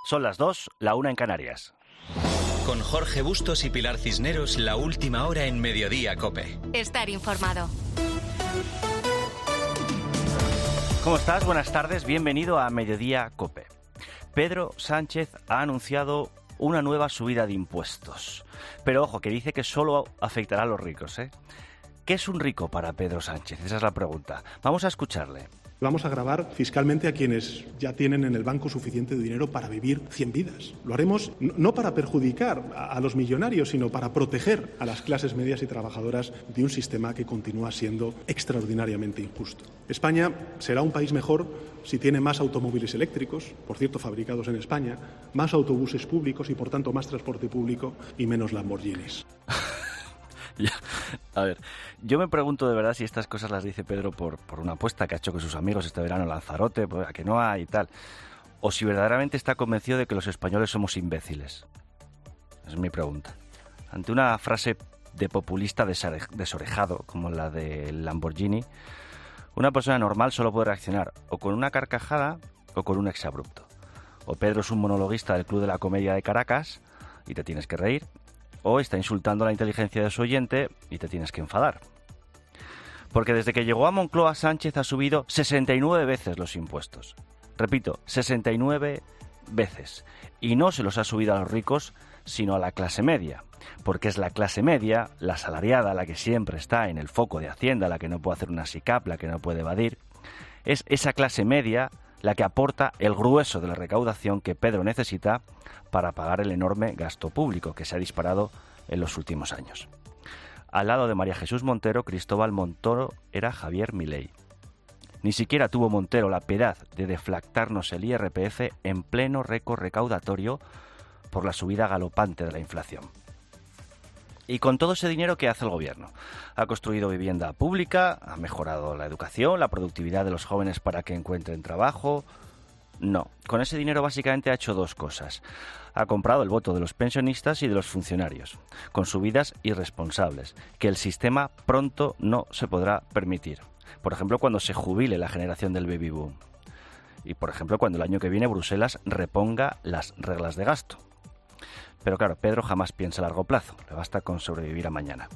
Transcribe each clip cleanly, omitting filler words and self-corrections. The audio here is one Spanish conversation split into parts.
Son las 2, la 1 en Canarias. Con Jorge Bustos y Pilar Cisneros, la última hora en Mediodía COPE. Estar informado. ¿Cómo estás? Buenas tardes, bienvenido a Mediodía COPE. Pedro Sánchez ha anunciado una nueva subida de impuestos. Pero ojo, que dice que solo afectará a los ricos, ¿eh? ¿Qué es un rico para Pedro Sánchez? Esa es la pregunta. Vamos a escucharle. Vamos a gravar fiscalmente a quienes ya tienen en el banco suficiente dinero para vivir 100 vidas. Lo haremos no para perjudicar a los millonarios, sino para proteger a las clases medias y trabajadoras de un sistema que continúa siendo extraordinariamente injusto. España será un país mejor si tiene más automóviles eléctricos, por cierto fabricados en España, más autobuses públicos y por tanto más transporte público y menos Lamborghinis. A ver, yo me pregunto de verdad si estas cosas las dice Pedro por una apuesta que ha hecho con sus amigos este verano en Lanzarote, a que no hay y tal, o si verdaderamente está convencido de que los españoles somos imbéciles. Es mi pregunta. Ante una frase de populista desorejado como la del Lamborghini, una persona normal solo puede reaccionar o con una carcajada o con un exabrupto. O Pedro es un monologuista del Club de la Comedia de Caracas y te tienes que reír, o está insultando la inteligencia de su oyente y te tienes que enfadar. Porque desde que llegó a Moncloa, Sánchez ha subido 69 veces los impuestos. Repito, 69 veces. Y no se los ha subido a los ricos, sino a la clase media. Porque es la clase media, la asalariada, la que siempre está en el foco de Hacienda, la que no puede hacer una SICAP, la que no puede evadir. Es esa clase media la que aporta el grueso de la recaudación que Pedro necesita para pagar el enorme gasto público que se ha disparado en los últimos años. Al lado de María Jesús Montero, Cristóbal Montoro era Javier Milei. Ni siquiera tuvo Montero la piedad de deflactarnos el IRPF en pleno récord recaudatorio por la subida galopante de la inflación. Y con todo ese dinero, ¿qué hace el gobierno? Ha construido vivienda pública, ha mejorado la educación, la productividad de los jóvenes para que encuentren trabajo. No, con ese dinero básicamente ha hecho dos cosas. Ha comprado el voto de los pensionistas y de los funcionarios, con subidas irresponsables, que el sistema pronto no se podrá permitir. Por ejemplo, cuando se jubile la generación del baby boom. Y por ejemplo, cuando el año que viene Bruselas reponga las reglas de gasto. Pero claro, Pedro jamás piensa a largo plazo, le basta con sobrevivir a mañana.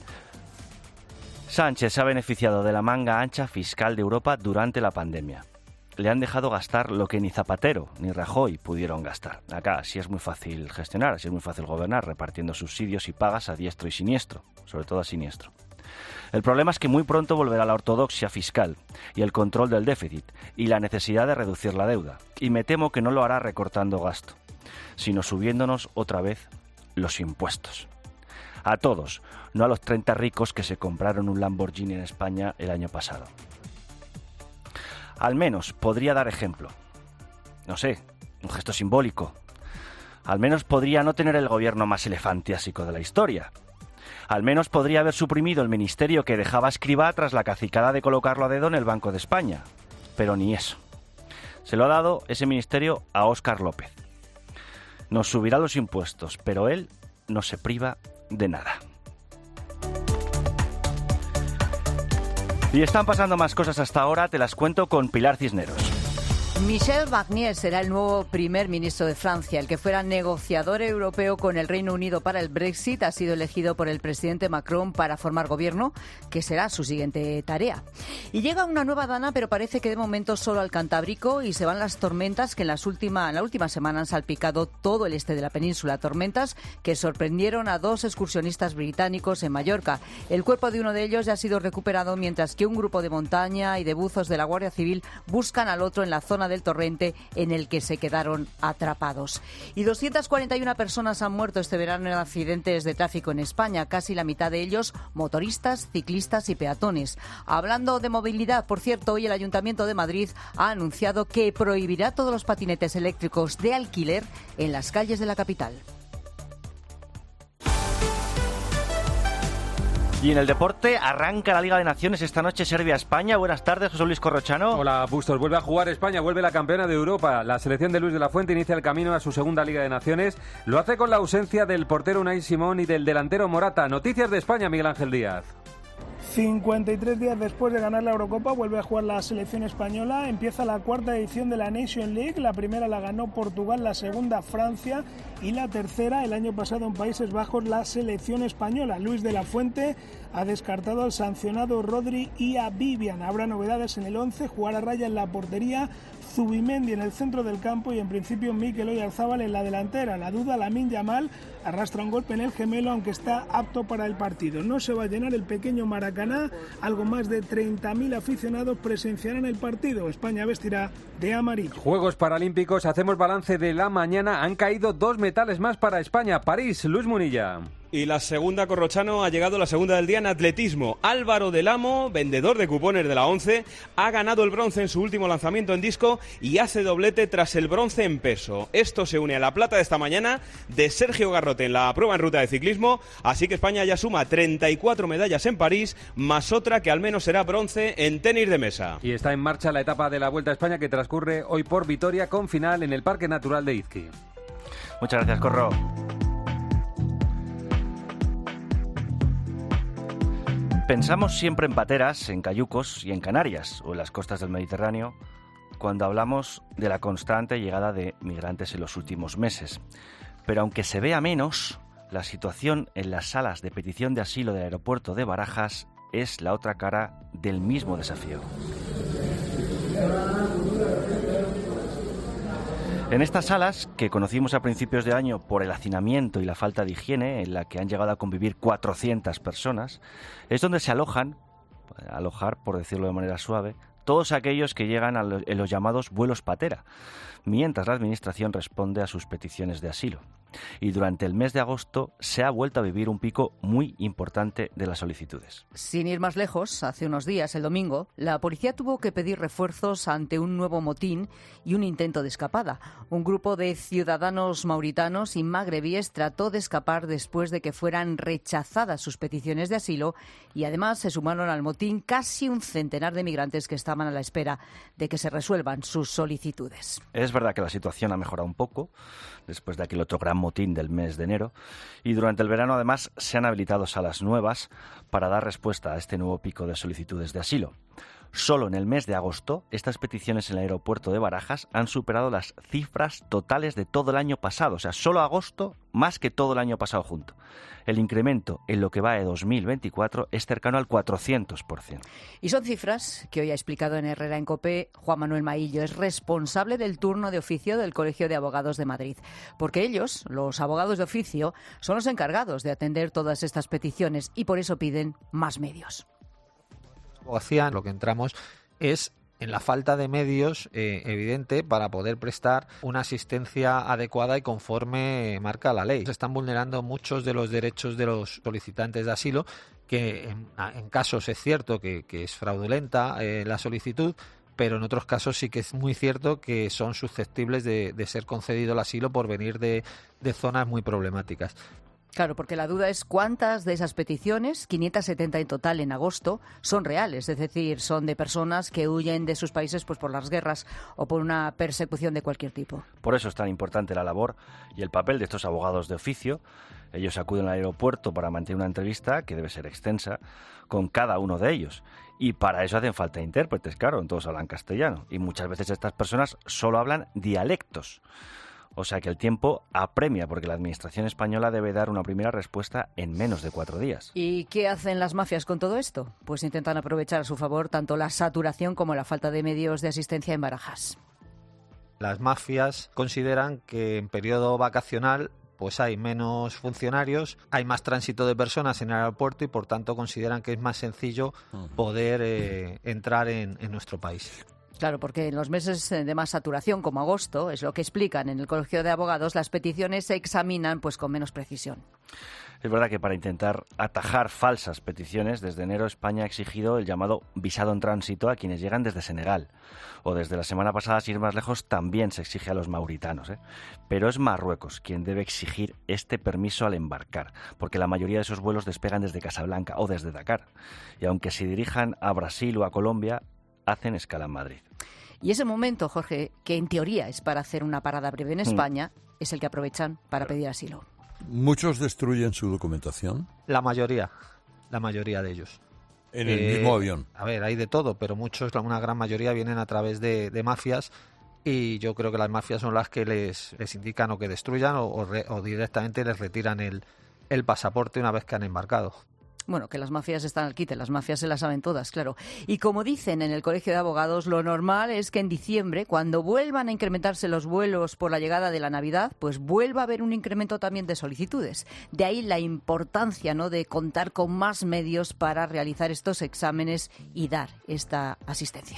Sánchez se ha beneficiado de la manga ancha fiscal de Europa durante la pandemia. Le han dejado gastar lo que ni Zapatero ni Rajoy pudieron gastar. Acá sí es muy fácil gestionar, sí es muy fácil gobernar, repartiendo subsidios y pagas a diestro y siniestro, sobre todo a siniestro. El problema es que muy pronto volverá la ortodoxia fiscal y el control del déficit y la necesidad de reducir la deuda. Y me temo que no lo hará recortando gasto, sino subiéndonos otra vez los impuestos. A todos, no a los 30 ricos que se compraron un Lamborghini en España el año pasado. Al menos podría dar ejemplo. No sé, un gesto simbólico. Al menos podría no tener el gobierno más elefantiásico de la historia. Al menos podría haber suprimido el ministerio que dejaba a Escrivá tras la cacicada de colocarlo a dedo en el Banco de España. Pero ni eso. Se lo ha dado ese ministerio a Óscar López. Nos subirá los impuestos, pero él no se priva de nada. Y están pasando más cosas hasta ahora, te las cuento con Pilar Cisneros. Michel Barnier será el nuevo primer ministro de Francia. El que fuera negociador europeo con el Reino Unido para el Brexit ha sido elegido por el presidente Macron para formar gobierno, que será su siguiente tarea. Y llega una nueva dana, pero parece que de momento solo al Cantábrico, y se van las tormentas que en la última semana han salpicado todo el este de la península. Tormentas que sorprendieron a 2 excursionistas británicos en Mallorca. El cuerpo de uno de ellos ya ha sido recuperado, mientras que un grupo de montaña y de buzos de la Guardia Civil buscan al otro en la zona del torrente en el que se quedaron atrapados. Y 241 personas han muerto este verano en accidentes de tráfico en España, casi la mitad de ellos motoristas, ciclistas y peatones. Hablando de movilidad, por cierto, hoy el Ayuntamiento de Madrid ha anunciado que prohibirá todos los patinetes eléctricos de alquiler en las calles de la capital. Y en el deporte arranca la Liga de Naciones esta noche, Serbia-España. Buenas tardes, José Luis Corrochano. Hola, Bustos. Vuelve a jugar España, vuelve la campeona de Europa. La selección de Luis de la Fuente inicia el camino a su segunda Liga de Naciones. Lo hace con la ausencia del portero Unai Simón y del delantero Morata. Noticias de España, Miguel Ángel Díaz. 53 días después de ganar la Eurocopa vuelve a jugar la selección española, empieza la cuarta edición de la Nation League, la primera la ganó Portugal, la segunda Francia y la tercera el año pasado en Países Bajos la selección española. Luis de la Fuente ha descartado al sancionado Rodri y a Vivian. Habrá novedades en el 11, jugará Raya en la portería, Zubimendi en el centro del campo y en principio Mikel Oyarzabal en la delantera. La duda, Lamine Yamal arrastra un golpe en el gemelo aunque está apto para el partido. No se va a llenar el pequeño Maracaná, algo más de 30.000 aficionados presenciarán el partido. España vestirá de amarillo. Juegos Paralímpicos, hacemos balance de la mañana. Han caído 2 metales más para España. París, Luis Munilla. Y la segunda, Corrochano, ha llegado la segunda del día en atletismo. Álvaro del Amo, vendedor de cupones de la ONCE, ha ganado el bronce en su último lanzamiento en disco y hace doblete tras el bronce en peso. Esto se une a la plata de esta mañana de Sergio Garrote en la prueba en ruta de ciclismo, así que España ya suma 34 medallas en París, más otra que al menos será bronce en tenis de mesa. Y está en marcha la etapa de la Vuelta a España que transcurre hoy por Vitoria con final en el Parque Natural de Izqui. Muchas gracias, Corro. Pensamos siempre en pateras, en cayucos y en Canarias o en las costas del Mediterráneo cuando hablamos de la constante llegada de migrantes en los últimos meses. Pero aunque se vea menos, la situación en las salas de petición de asilo del aeropuerto de Barajas es la otra cara del mismo desafío. En estas salas, que conocimos a principios de año por el hacinamiento y la falta de higiene, en la que han llegado a convivir 400 personas, es donde se alojar, por decirlo de manera suave, todos aquellos que llegan en los llamados vuelos patera, mientras la Administración responde a sus peticiones de asilo. Y durante el mes de agosto se ha vuelto a vivir un pico muy importante de las solicitudes. Sin ir más lejos, hace unos días, el domingo, la policía tuvo que pedir refuerzos ante un nuevo motín y un intento de escapada. Un grupo de ciudadanos mauritanos y magrebíes trató de escapar después de que fueran rechazadas sus peticiones de asilo y además se sumaron al motín casi un centenar de migrantes que estaban a la espera de que se resuelvan sus solicitudes. Es verdad que la situación ha mejorado un poco después de aquel otro gran motín del mes de enero y durante el verano además se han habilitado salas nuevas para dar respuesta a este nuevo pico de solicitudes de asilo. Solo en el mes de agosto, estas peticiones en el aeropuerto de Barajas han superado las cifras totales de todo el año pasado. O sea, solo agosto más que todo el año pasado junto. El incremento en lo que va de 2024 es cercano al 400%. Y son cifras que hoy ha explicado en Herrera en COPE Juan Manuel Maillo. Es responsable del turno de oficio del Colegio de Abogados de Madrid. Porque ellos, los abogados de oficio, son los encargados de atender todas estas peticiones y por eso piden más medios. Abogacía, lo que entramos es en la falta de medios evidente para poder prestar una asistencia adecuada y conforme marca la ley. Se están vulnerando muchos de los derechos de los solicitantes de asilo, que en casos es cierto que es fraudulenta la solicitud, pero en otros casos sí que es muy cierto que son susceptibles de ser concedido el asilo por venir de zonas muy problemáticas. Claro, porque la duda es cuántas de esas peticiones, 570 en total en agosto, son reales, es decir, son de personas que huyen de sus países pues por las guerras o por una persecución de cualquier tipo. Por eso es tan importante la labor y el papel de estos abogados de oficio. Ellos acuden al aeropuerto para mantener una entrevista, que debe ser extensa, con cada uno de ellos. Y para eso hacen falta intérpretes, claro, todos hablan castellano. Y muchas veces estas personas solo hablan dialectos. O sea que el tiempo apremia porque la Administración española debe dar una primera respuesta en menos de 4 días. ¿Y qué hacen las mafias con todo esto? Pues intentan aprovechar a su favor tanto la saturación como la falta de medios de asistencia en Barajas. Las mafias consideran que en periodo vacacional pues hay menos funcionarios, hay más tránsito de personas en el aeropuerto y por tanto consideran que es más sencillo poder entrar en nuestro país. Claro, porque en los meses de más saturación, como agosto, es lo que explican en el Colegio de Abogados, las peticiones se examinan pues con menos precisión. Es verdad que para intentar atajar falsas peticiones, desde enero España ha exigido el llamado visado en tránsito a quienes llegan desde Senegal. O desde la semana pasada, sin ir más lejos, también se exige a los mauritanos. Pero es Marruecos quien debe exigir este permiso al embarcar, porque la mayoría de esos vuelos despegan desde Casablanca o desde Dakar. Y aunque se dirijan a Brasil o a Colombia, hacen escala en Madrid. Y ese momento, Jorge, que en teoría es para hacer una parada breve en España, es el que aprovechan para pedir asilo. ¿Muchos destruyen su documentación? La mayoría de ellos. en el mismo avión. A ver, hay de todo, pero una gran mayoría vienen a través de mafias, y yo creo que las mafias son las que les indican o que destruyan o directamente les retiran el pasaporte una vez que han embarcado. Bueno, que las mafias están al quite, las mafias se las saben todas, claro. Y como dicen en el Colegio de Abogados, lo normal es que en diciembre, cuando vuelvan a incrementarse los vuelos por la llegada de la Navidad, pues vuelva a haber un incremento también de solicitudes. De ahí la importancia, ¿no?, de contar con más medios para realizar estos exámenes y dar esta asistencia.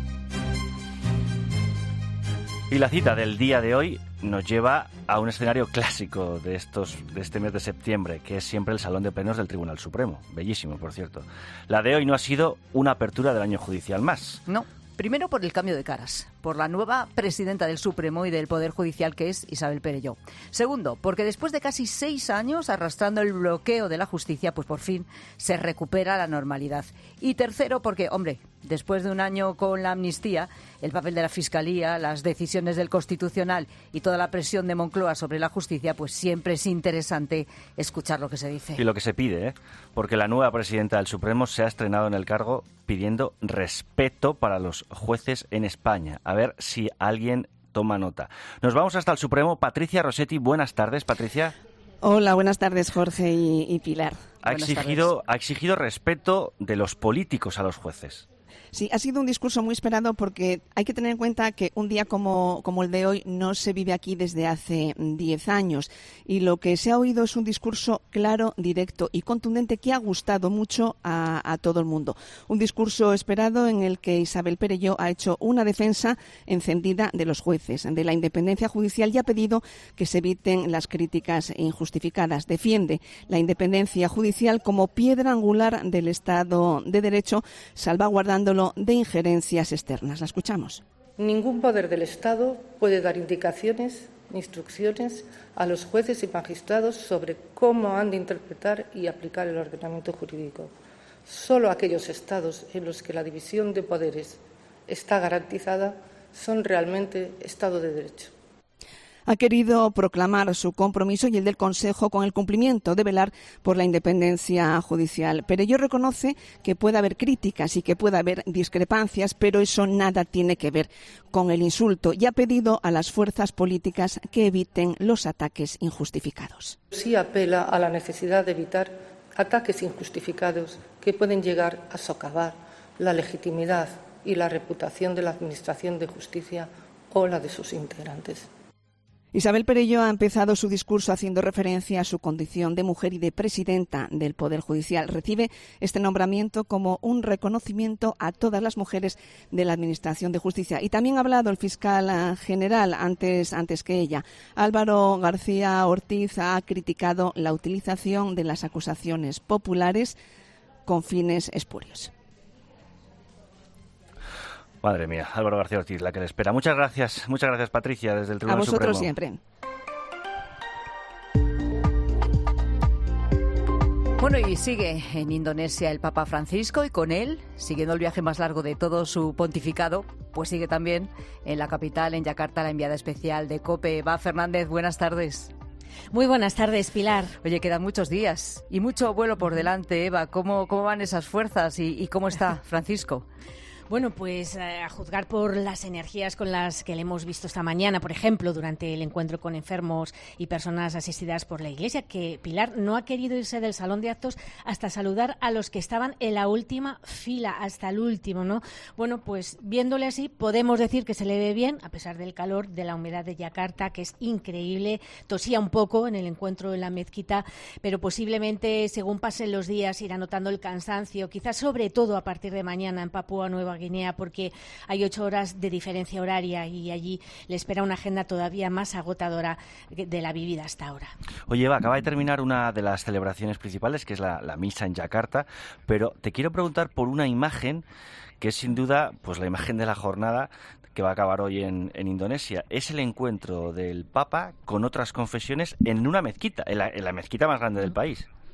Y la cita del día de hoy nos lleva a un escenario clásico de este mes de septiembre, que es siempre el Salón de Plenos del Tribunal Supremo. Bellísimo, por cierto. La de hoy no ha sido una apertura del año judicial más. No. Primero por el cambio de caras, por la nueva presidenta del Supremo y del Poder Judicial, que es Isabel Perelló. Segundo, porque después de casi 6 años arrastrando el bloqueo de la justicia, pues por fin se recupera la normalidad. Y tercero, porque, hombre, después de un año con la amnistía, el papel de la Fiscalía, las decisiones del Constitucional y toda la presión de Moncloa sobre la justicia, pues siempre es interesante escuchar lo que se dice. Y lo que se pide, ¿eh? Porque la nueva presidenta del Supremo se ha estrenado en el cargo pidiendo respeto para los jueces en España. A ver si alguien toma nota. Nos vamos hasta el Supremo. Patricia Rossetti, buenas tardes, Patricia. Hola, buenas tardes, Jorge y Pilar. Ha exigido respeto de los políticos a los jueces. Sí, ha sido un discurso muy esperado porque hay que tener en cuenta que un día como el de hoy no se vive aquí desde hace 10 años y lo que se ha oído es un discurso claro, directo y contundente que ha gustado mucho a todo el mundo. Un discurso esperado en el que Isabel Perelló ha hecho una defensa encendida de los jueces, de la independencia judicial y ha pedido que se eviten las críticas injustificadas. Defiende la independencia judicial como piedra angular del Estado de Derecho, salvaguardándolo de injerencias externas. La escuchamos. Ningún poder del Estado puede dar indicaciones, instrucciones a los jueces y magistrados sobre cómo han de interpretar y aplicar el ordenamiento jurídico. Solo aquellos Estados en los que la división de poderes está garantizada son realmente Estado de Derecho. Ha querido proclamar su compromiso y el del Consejo con el cumplimiento de velar por la independencia judicial. Pero ello reconoce que puede haber críticas y que puede haber discrepancias, pero eso nada tiene que ver con el insulto y ha pedido a las fuerzas políticas que eviten los ataques injustificados. Sí apela a la necesidad de evitar ataques injustificados que pueden llegar a socavar la legitimidad y la reputación de la Administración de Justicia o la de sus integrantes. Isabel Perelló ha empezado su discurso haciendo referencia a su condición de mujer y de presidenta del Poder Judicial. Recibe este nombramiento como un reconocimiento a todas las mujeres de la Administración de Justicia. Y también ha hablado el fiscal general antes que ella. Álvaro García Ortiz ha criticado la utilización de las acusaciones populares con fines espurios. Madre mía, Álvaro García Ortiz, la que le espera. Muchas gracias, Patricia, desde el Tribunal Supremo. A vosotros siempre. Bueno, y sigue en Indonesia el Papa Francisco y con él, siguiendo el viaje más largo de todo su pontificado, pues sigue también en la capital, en Yakarta, la enviada especial de COPE, Eva Fernández. Buenas tardes. Muy buenas tardes, Pilar. Oye, quedan muchos días y mucho vuelo por delante, Eva. ¿Cómo van esas fuerzas y cómo está Francisco? Bueno, pues a juzgar por las energías con las que le hemos visto esta mañana, por ejemplo, durante el encuentro con enfermos y personas asistidas por la Iglesia, que Pilar no ha querido irse del salón de actos hasta saludar a los que estaban en la última fila, hasta el último, ¿no? Bueno, pues viéndole así, podemos decir que se le ve bien, a pesar del calor, de la humedad de Yakarta, que es increíble. Tosía un poco en el encuentro en la mezquita, pero posiblemente, según pasen los días, irá notando el cansancio, quizás sobre todo a partir de mañana en Papúa Nueva Guinea, porque hay 8 horas de diferencia horaria y allí le espera una agenda todavía más agotadora de la vivida hasta ahora. Oye, Eva, acaba de terminar una de las celebraciones principales, que es la misa en Yakarta, pero te quiero preguntar por una imagen que es sin duda pues la imagen de la jornada que va a acabar hoy en Indonesia. Es el encuentro del Papa con otras confesiones en una mezquita, en la mezquita más grande del país.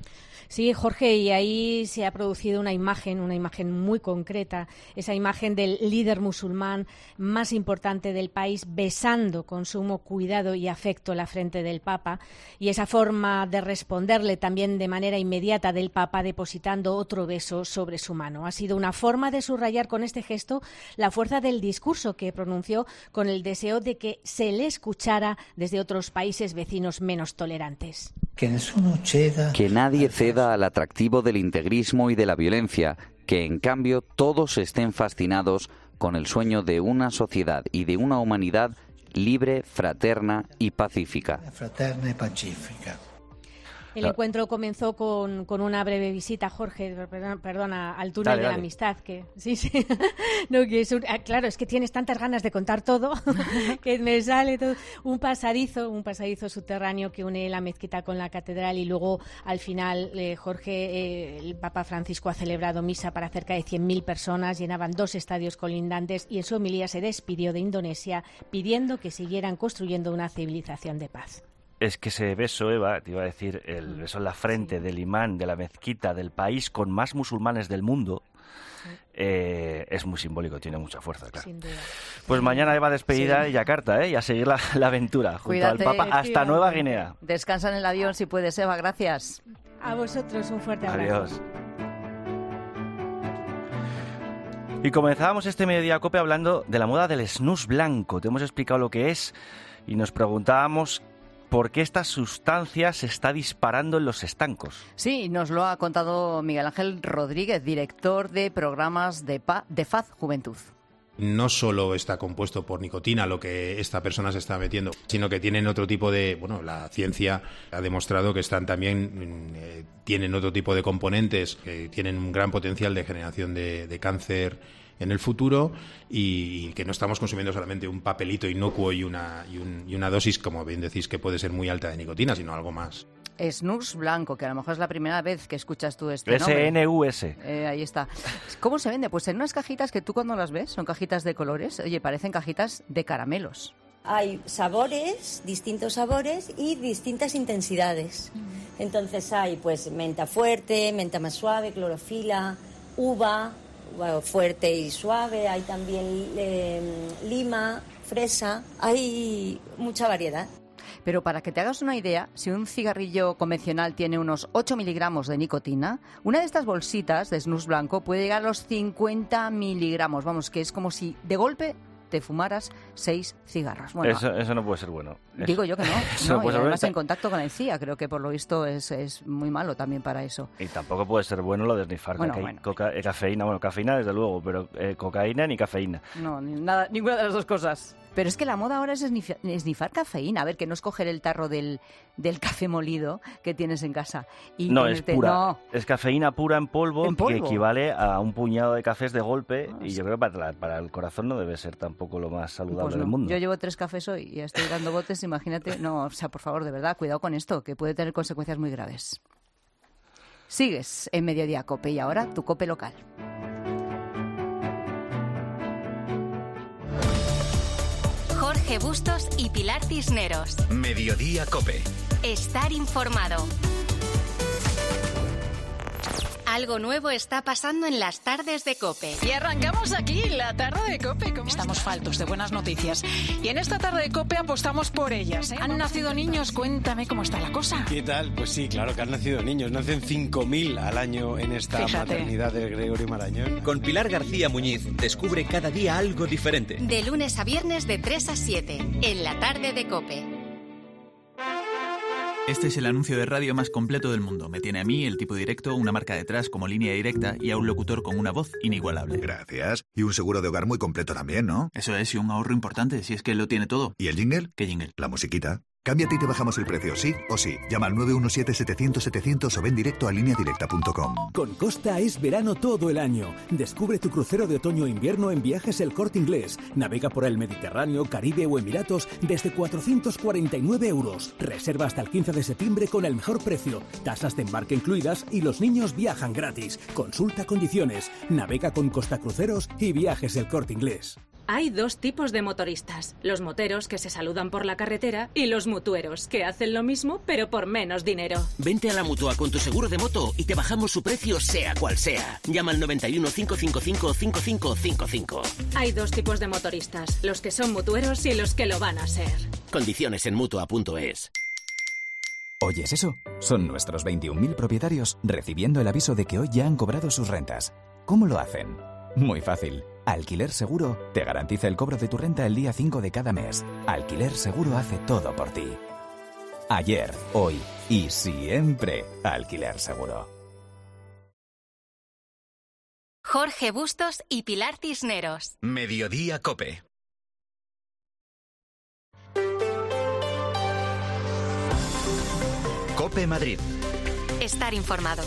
Sí, Jorge, y ahí se ha producido una imagen muy concreta, esa imagen del líder musulmán más importante del país besando con sumo cuidado y afecto la frente del Papa, y esa forma de responderle también de manera inmediata del Papa depositando otro beso sobre su mano. Ha sido una forma de subrayar con este gesto la fuerza del discurso que pronunció, con el deseo de que se le escuchara desde otros países vecinos menos tolerantes. Que nadie ceda al atractivo del integrismo y de la violencia, que en cambio todos estén fascinados con el sueño de una sociedad y de una humanidad libre, fraterna y pacífica. El encuentro comenzó con una breve visita, Jorge, perdona, al túnel de la amistad. Que sí. No, que es claro, es que tienes tantas ganas de contar todo que me sale todo. Un pasadizo subterráneo que une la mezquita con la catedral, y luego al final, Jorge, el Papa Francisco ha celebrado misa para cerca de 100.000 personas, llenaban 2 estadios colindantes, y en su homilía se despidió de Indonesia pidiendo que siguieran construyendo una civilización de paz. Es que ese beso, Eva, te iba a decir, el beso en la frente del imán de la mezquita del país con más musulmanes del mundo, es muy simbólico, tiene mucha fuerza, claro. Sin duda. Pues mañana, Eva, despedida de Yakarta, y a seguir la aventura junto Cuídate, al Papa hasta Nueva Guinea. Descansa en el avión si puedes, Eva, gracias. A vosotros, un fuerte abrazo. Adiós. Y comenzábamos este Mediodía Cope hablando de la moda del snus blanco. Te hemos explicado lo que es y nos preguntábamos por qué esta sustancia se está disparando en los estancos. Sí, nos lo ha contado Miguel Ángel Rodríguez, director de programas de FAD Juventud. No solo está compuesto por nicotina lo que esta persona se está metiendo, sino que tienen otro tipo de... Bueno, la ciencia ha demostrado que están también tienen otro tipo de componentes que tienen un gran potencial de generación de cáncer en el futuro, y que no estamos consumiendo solamente un papelito inocuo y una dosis, como bien decís, que puede ser muy alta de nicotina, sino algo más. Snus blanco, que a lo mejor es la primera vez que escuchas tú este nombre. SNUS. Ahí está. ¿Cómo se vende? Pues en unas cajitas que tú cuando las ves, son cajitas de colores, oye, parecen cajitas de caramelos. Hay sabores, distintos sabores y distintas intensidades. Entonces hay pues menta fuerte, menta más suave, clorofila, uva fuerte y suave, hay también lima, fresa, hay mucha variedad. Pero para que te hagas una idea, si un cigarrillo convencional tiene unos 8 miligramos de nicotina, una de estas bolsitas de snus blanco puede llegar a los 50 miligramos. Vamos, que es como si de golpe te fumaras 6 cigarros. Bueno, eso no puede ser bueno. Digo yo que no. No, y además en contacto con el CIA, creo que por lo visto es muy malo también para eso. Y tampoco puede ser bueno lo de snifar cafeína. Cafeína desde luego, pero cocaína ni cafeína. No, ninguna de las dos cosas. Pero es que la moda ahora es esnifar cafeína. A ver, que no es coger el tarro del café molido que tienes en casa. Y no, es pura. No. Es cafeína pura en polvo, que equivale a un puñado de cafés de golpe. Y yo creo que para el corazón no debe ser tampoco lo más saludable del mundo. Yo llevo 3 cafés hoy y estoy dando botes, imagínate. No, o sea, por favor, de verdad, cuidado con esto, que puede tener consecuencias muy graves. Sigues en Mediodía Cope y ahora tu Cope local. Jorge Bustos y Pilar Cisneros. Mediodía Cope. Estar informado. Algo nuevo está pasando en las tardes de COPE. Y arrancamos aquí, la tarde de COPE. Estamos faltos de buenas noticias. Y en esta tarde de COPE apostamos por ellas. ¿Han nacido niños? Cuéntame cómo está la cosa. ¿Qué tal? Pues sí, claro que han nacido niños. Nacen 5.000 al año en esta maternidad de Gregorio Marañón. Con Pilar García Muñiz descubre cada día algo diferente. De lunes a viernes de 3 a 7, en la tarde de COPE. Este es el anuncio de radio más completo del mundo. Me tiene a mí, el tipo directo, una marca detrás como línea directa y a un locutor con una voz inigualable. Gracias. Y un seguro de hogar muy completo también, ¿no? Eso es, y un ahorro importante, si es que lo tiene todo. ¿Y el jingle? ¿Qué jingle? La musiquita. Cámbiate y te bajamos el precio, sí o sí. Llama al 917-700-700 o ven directo a lineadirecta.com. Con Costa es verano todo el año. Descubre tu crucero de otoño e invierno en Viajes El Corte Inglés. Navega por el Mediterráneo, Caribe o Emiratos desde 449 euros. Reserva hasta el 15 de septiembre con el mejor precio. Tasas de embarque incluidas y los niños viajan gratis. Consulta condiciones. Navega con Costa Cruceros y Viajes El Corte Inglés. Hay dos tipos de motoristas, los moteros que se saludan por la carretera y los mutueros que hacen lo mismo pero por menos dinero. Vente a la Mutua con tu seguro de moto y te bajamos su precio sea cual sea. Llama al 91 555 5555. Hay dos tipos de motoristas, los que son mutueros y los que lo van a ser. Condiciones en Mutua.es. ¿Oyes eso? Son nuestros 21.000 propietarios recibiendo el aviso de que hoy ya han cobrado sus rentas. ¿Cómo lo hacen? Muy fácil. Alquiler Seguro te garantiza el cobro de tu renta el día 5 de cada mes. Alquiler Seguro hace todo por ti. Ayer, hoy y siempre Alquiler Seguro. Jorge Bustos y Pilar Cisneros. Mediodía COPE. COPE Madrid. Estar informado.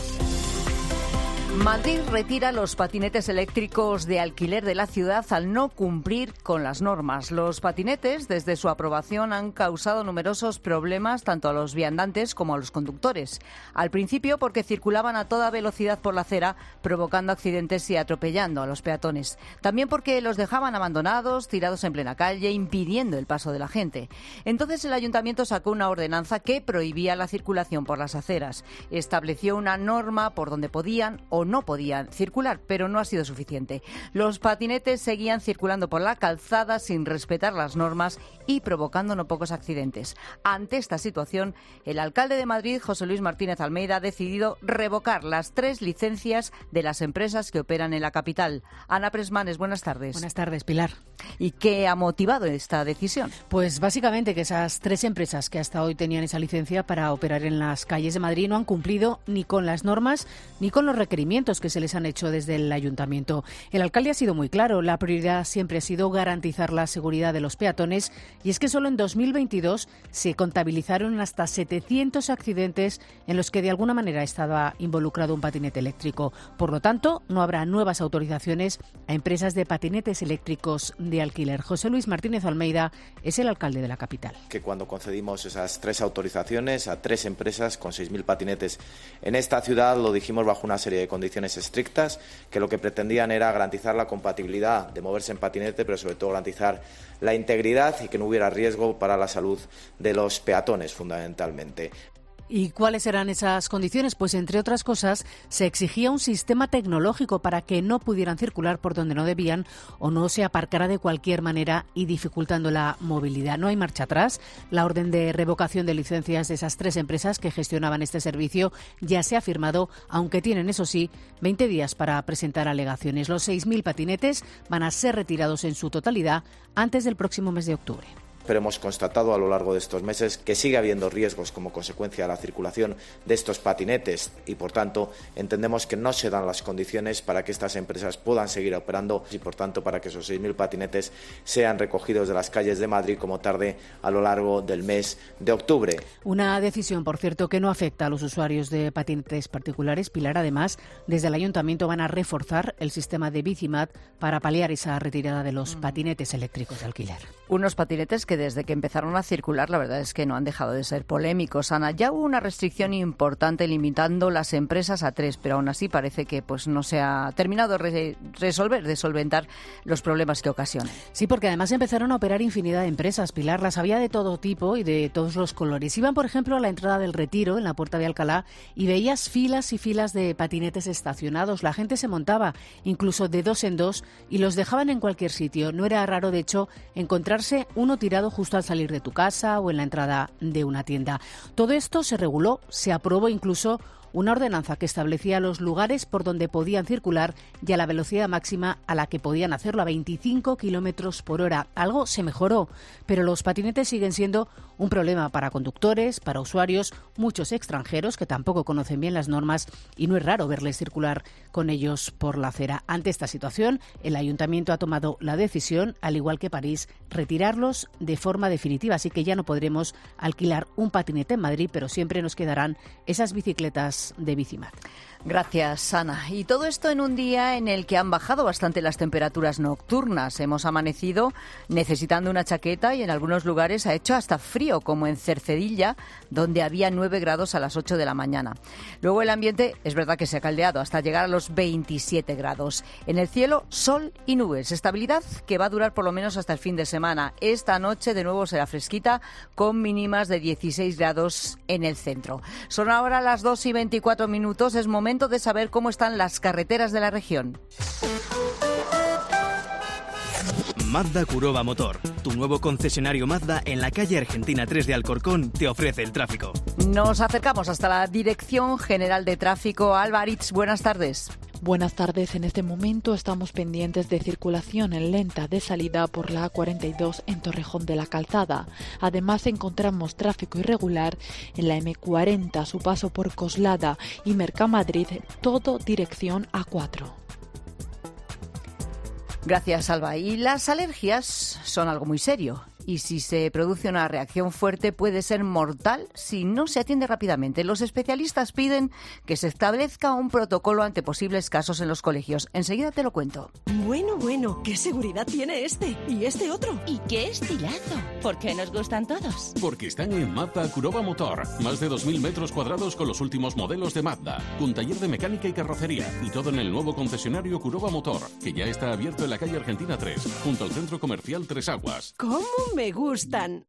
Madrid retira los patinetes eléctricos de alquiler de la ciudad al no cumplir con las normas. Los patinetes, desde su aprobación, han causado numerosos problemas tanto a los viandantes como a los conductores. Al principio porque circulaban a toda velocidad por la acera, provocando accidentes y atropellando a los peatones. También porque los dejaban abandonados, tirados en plena calle, impidiendo el paso de la gente. Entonces el ayuntamiento sacó una ordenanza que prohibía la circulación por las aceras. Estableció una norma por donde podían o no podían circular, pero no ha sido suficiente. Los patinetes seguían circulando por la calzada sin respetar las normas y provocando no pocos accidentes. Ante esta situación, el alcalde de Madrid, José Luis Martínez Almeida, ha decidido revocar las 3 licencias de las empresas que operan en la capital. Ana Presmanes, buenas tardes. Buenas tardes, Pilar. ¿Y qué ha motivado esta decisión? Pues básicamente que esas 3 empresas que hasta hoy tenían esa licencia para operar en las calles de Madrid no han cumplido ni con las normas ni con los requerimientos que se les han hecho desde el ayuntamiento. El alcalde ha sido muy claro, la prioridad siempre ha sido garantizar la seguridad de los peatones y es que solo en 2022 se contabilizaron hasta 700 accidentes en los que de alguna manera estaba involucrado un patinete eléctrico. Por lo tanto, no habrá nuevas autorizaciones a empresas de patinetes eléctricos de alquiler. José Luis Martínez Almeida es el alcalde de la capital. Que cuando concedimos esas 3 autorizaciones a 3 empresas con 6.000 patinetes en esta ciudad, lo dijimos bajo una serie de condiciones estrictas, que lo que pretendían era garantizar la compatibilidad de moverse en patinete, pero sobre todo garantizar la integridad y que no hubiera riesgo para la salud de los peatones, fundamentalmente. ¿Y cuáles eran esas condiciones? Pues, entre otras cosas, se exigía un sistema tecnológico para que no pudieran circular por donde no debían o no se aparcara de cualquier manera y dificultando la movilidad. No hay marcha atrás. La orden de revocación de licencias de esas 3 empresas que gestionaban este servicio ya se ha firmado, aunque tienen, eso sí, 20 días para presentar alegaciones. Los 6.000 patinetes van a ser retirados en su totalidad antes del próximo mes de octubre. Pero hemos constatado a lo largo de estos meses que sigue habiendo riesgos como consecuencia de la circulación de estos patinetes y, por tanto, entendemos que no se dan las condiciones para que estas empresas puedan seguir operando y, por tanto, para que esos 6.000 patinetes sean recogidos de las calles de Madrid como tarde a lo largo del mes de octubre. Una decisión, por cierto, que no afecta a los usuarios de patinetes particulares. Pilar, además, desde el ayuntamiento van a reforzar el sistema de Bicimat para paliar esa retirada de los patinetes eléctricos de alquiler. Unos patinetes que desde que empezaron a circular, la verdad es que no han dejado de ser polémicos. Ana, ya hubo una restricción importante limitando las empresas a 3, pero aún así parece que pues no se ha terminado de solventar los problemas que ocasionan. Sí, porque además empezaron a operar infinidad de empresas, Pilar. Las había de todo tipo y de todos los colores. Iban, por ejemplo, a la entrada del Retiro, en la Puerta de Alcalá, y veías filas y filas de patinetes estacionados. La gente se montaba incluso de 2 en 2 y los dejaban en cualquier sitio. No era raro, de hecho, encontrarse uno tirado justo al salir de tu casa o en la entrada de una tienda. Todo esto se reguló, se aprobó incluso una ordenanza que establecía los lugares por donde podían circular y a la velocidad máxima a la que podían hacerlo, a 25 kilómetros por hora. Algo se mejoró, pero los patinetes siguen siendo un problema para conductores, para usuarios, muchos extranjeros que tampoco conocen bien las normas y no es raro verles circular con ellos por la acera. Ante esta situación, el ayuntamiento ha tomado la decisión, al igual que París, retirarlos de forma definitiva. Así que ya no podremos alquilar un patinete en Madrid, pero siempre nos quedarán esas bicicletas más de Bicimat. Gracias, Ana. Y todo esto en un día en el que han bajado bastante las temperaturas nocturnas. Hemos amanecido necesitando una chaqueta y en algunos lugares ha hecho hasta frío, como en Cercedilla, donde había 9 grados a las 8 de la mañana. Luego el ambiente es verdad que se ha caldeado hasta llegar a los 27 grados. En el cielo, sol y nubes. Estabilidad que va a durar por lo menos hasta el fin de semana. Esta noche de nuevo será fresquita, con mínimas de 16 grados en el centro. Son ahora las 2:24. Es momento de saber cómo están las carreteras de la región. Mazda Kuroba Motor, tu nuevo concesionario Mazda en la calle Argentina 3 de Alcorcón, te ofrece el tráfico. Nos acercamos hasta la Dirección General de Tráfico. Alba Aritz, buenas tardes. Buenas tardes. En este momento estamos pendientes de circulación en lenta de salida por la A42 en Torrejón de la Calzada. Además encontramos tráfico irregular en la M40 a su paso por Coslada y Mercamadrid, todo dirección A4. Gracias, Alba. Y las alergias son algo muy serio. Y si se produce una reacción fuerte puede ser mortal si no se atiende rápidamente. Los especialistas piden que se establezca un protocolo ante posibles casos en los colegios. Enseguida te lo cuento. Bueno, ¿qué seguridad tiene este? ¿Y este otro? ¿Y qué estilazo? ¿Por qué nos gustan todos? Porque están en Mazda Kuroba Motor. Más de 2.000 metros cuadrados con los últimos modelos de Mazda. Con taller de mecánica y carrocería. Y todo en el nuevo concesionario Kuroba Motor, que ya está abierto en la calle Argentina 3, junto al centro comercial Tres Aguas. ¿Cómo me gustan?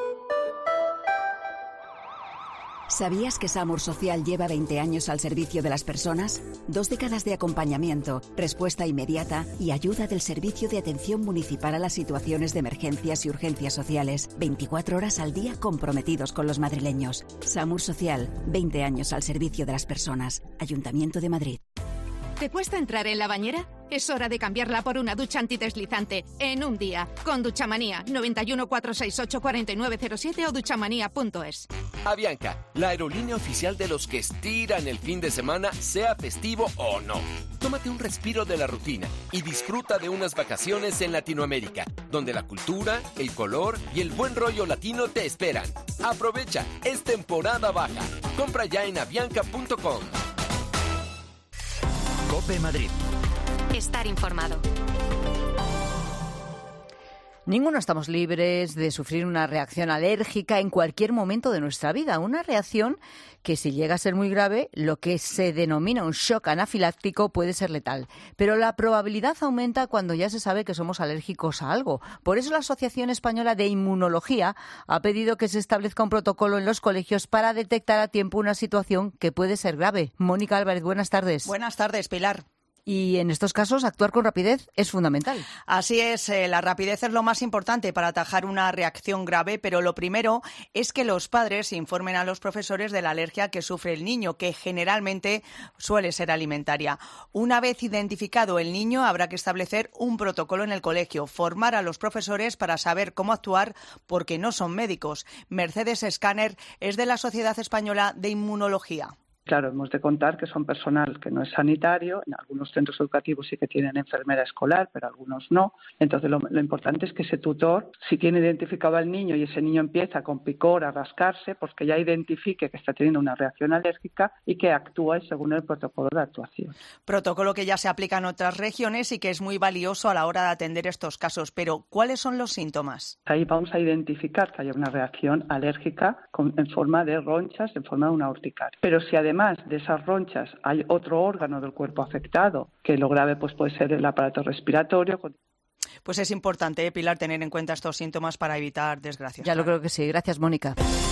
¿Sabías que Samur Social lleva 20 años al servicio de las personas? 2 décadas de acompañamiento, respuesta inmediata y ayuda del Servicio de Atención Municipal a las situaciones de emergencias y urgencias sociales. 24 horas al día comprometidos con los madrileños. Samur Social, 20 años al servicio de las personas. Ayuntamiento de Madrid. ¿Te cuesta entrar en la bañera? Es hora de cambiarla por una ducha antideslizante en un día. Con Duchamanía, 91 468 4907 o duchamanía.es. Avianca, la aerolínea oficial de los que estiran el fin de semana, sea festivo o no. Tómate un respiro de la rutina y disfruta de unas vacaciones en Latinoamérica, donde la cultura, el color y el buen rollo latino te esperan. Aprovecha, es temporada baja. Compra ya en avianca.com. COPE Madrid. Estar informado. Ninguno estamos libres de sufrir una reacción alérgica en cualquier momento de nuestra vida. Una reacción que, si llega a ser muy grave, lo que se denomina un shock anafiláctico puede ser letal. Pero la probabilidad aumenta cuando ya se sabe que somos alérgicos a algo. Por eso la Asociación Española de Inmunología ha pedido que se establezca un protocolo en los colegios para detectar a tiempo una situación que puede ser grave. Mónica Álvarez, buenas tardes. Buenas tardes, Pilar. Y en estos casos, actuar con rapidez es fundamental. Así es, la rapidez es lo más importante para atajar una reacción grave, pero lo primero es que los padres informen a los profesores de la alergia que sufre el niño, que generalmente suele ser alimentaria. Una vez identificado el niño, habrá que establecer un protocolo en el colegio, formar a los profesores para saber cómo actuar, porque no son médicos. Mercedes Scanner es de la Sociedad Española de Inmunología. Claro, hemos de contar que son personal que no es sanitario. En algunos centros educativos sí que tienen enfermera escolar, pero algunos no. Entonces, lo importante es que ese tutor, si tiene identificado al niño y ese niño empieza con picor a rascarse, pues que ya identifique que está teniendo una reacción alérgica y que actúe según el protocolo de actuación. Protocolo que ya se aplica en otras regiones y que es muy valioso a la hora de atender estos casos. Pero, ¿cuáles son los síntomas? Ahí vamos a identificar que hay una reacción alérgica en forma de ronchas, en forma de una urticaria. Pero si además de esas ronchas hay otro órgano del cuerpo afectado, que lo grave pues puede ser el aparato respiratorio. Pues es importante, Pilar, tener en cuenta estos síntomas para evitar desgracias. Ya lo creo que sí. Gracias, Mónica.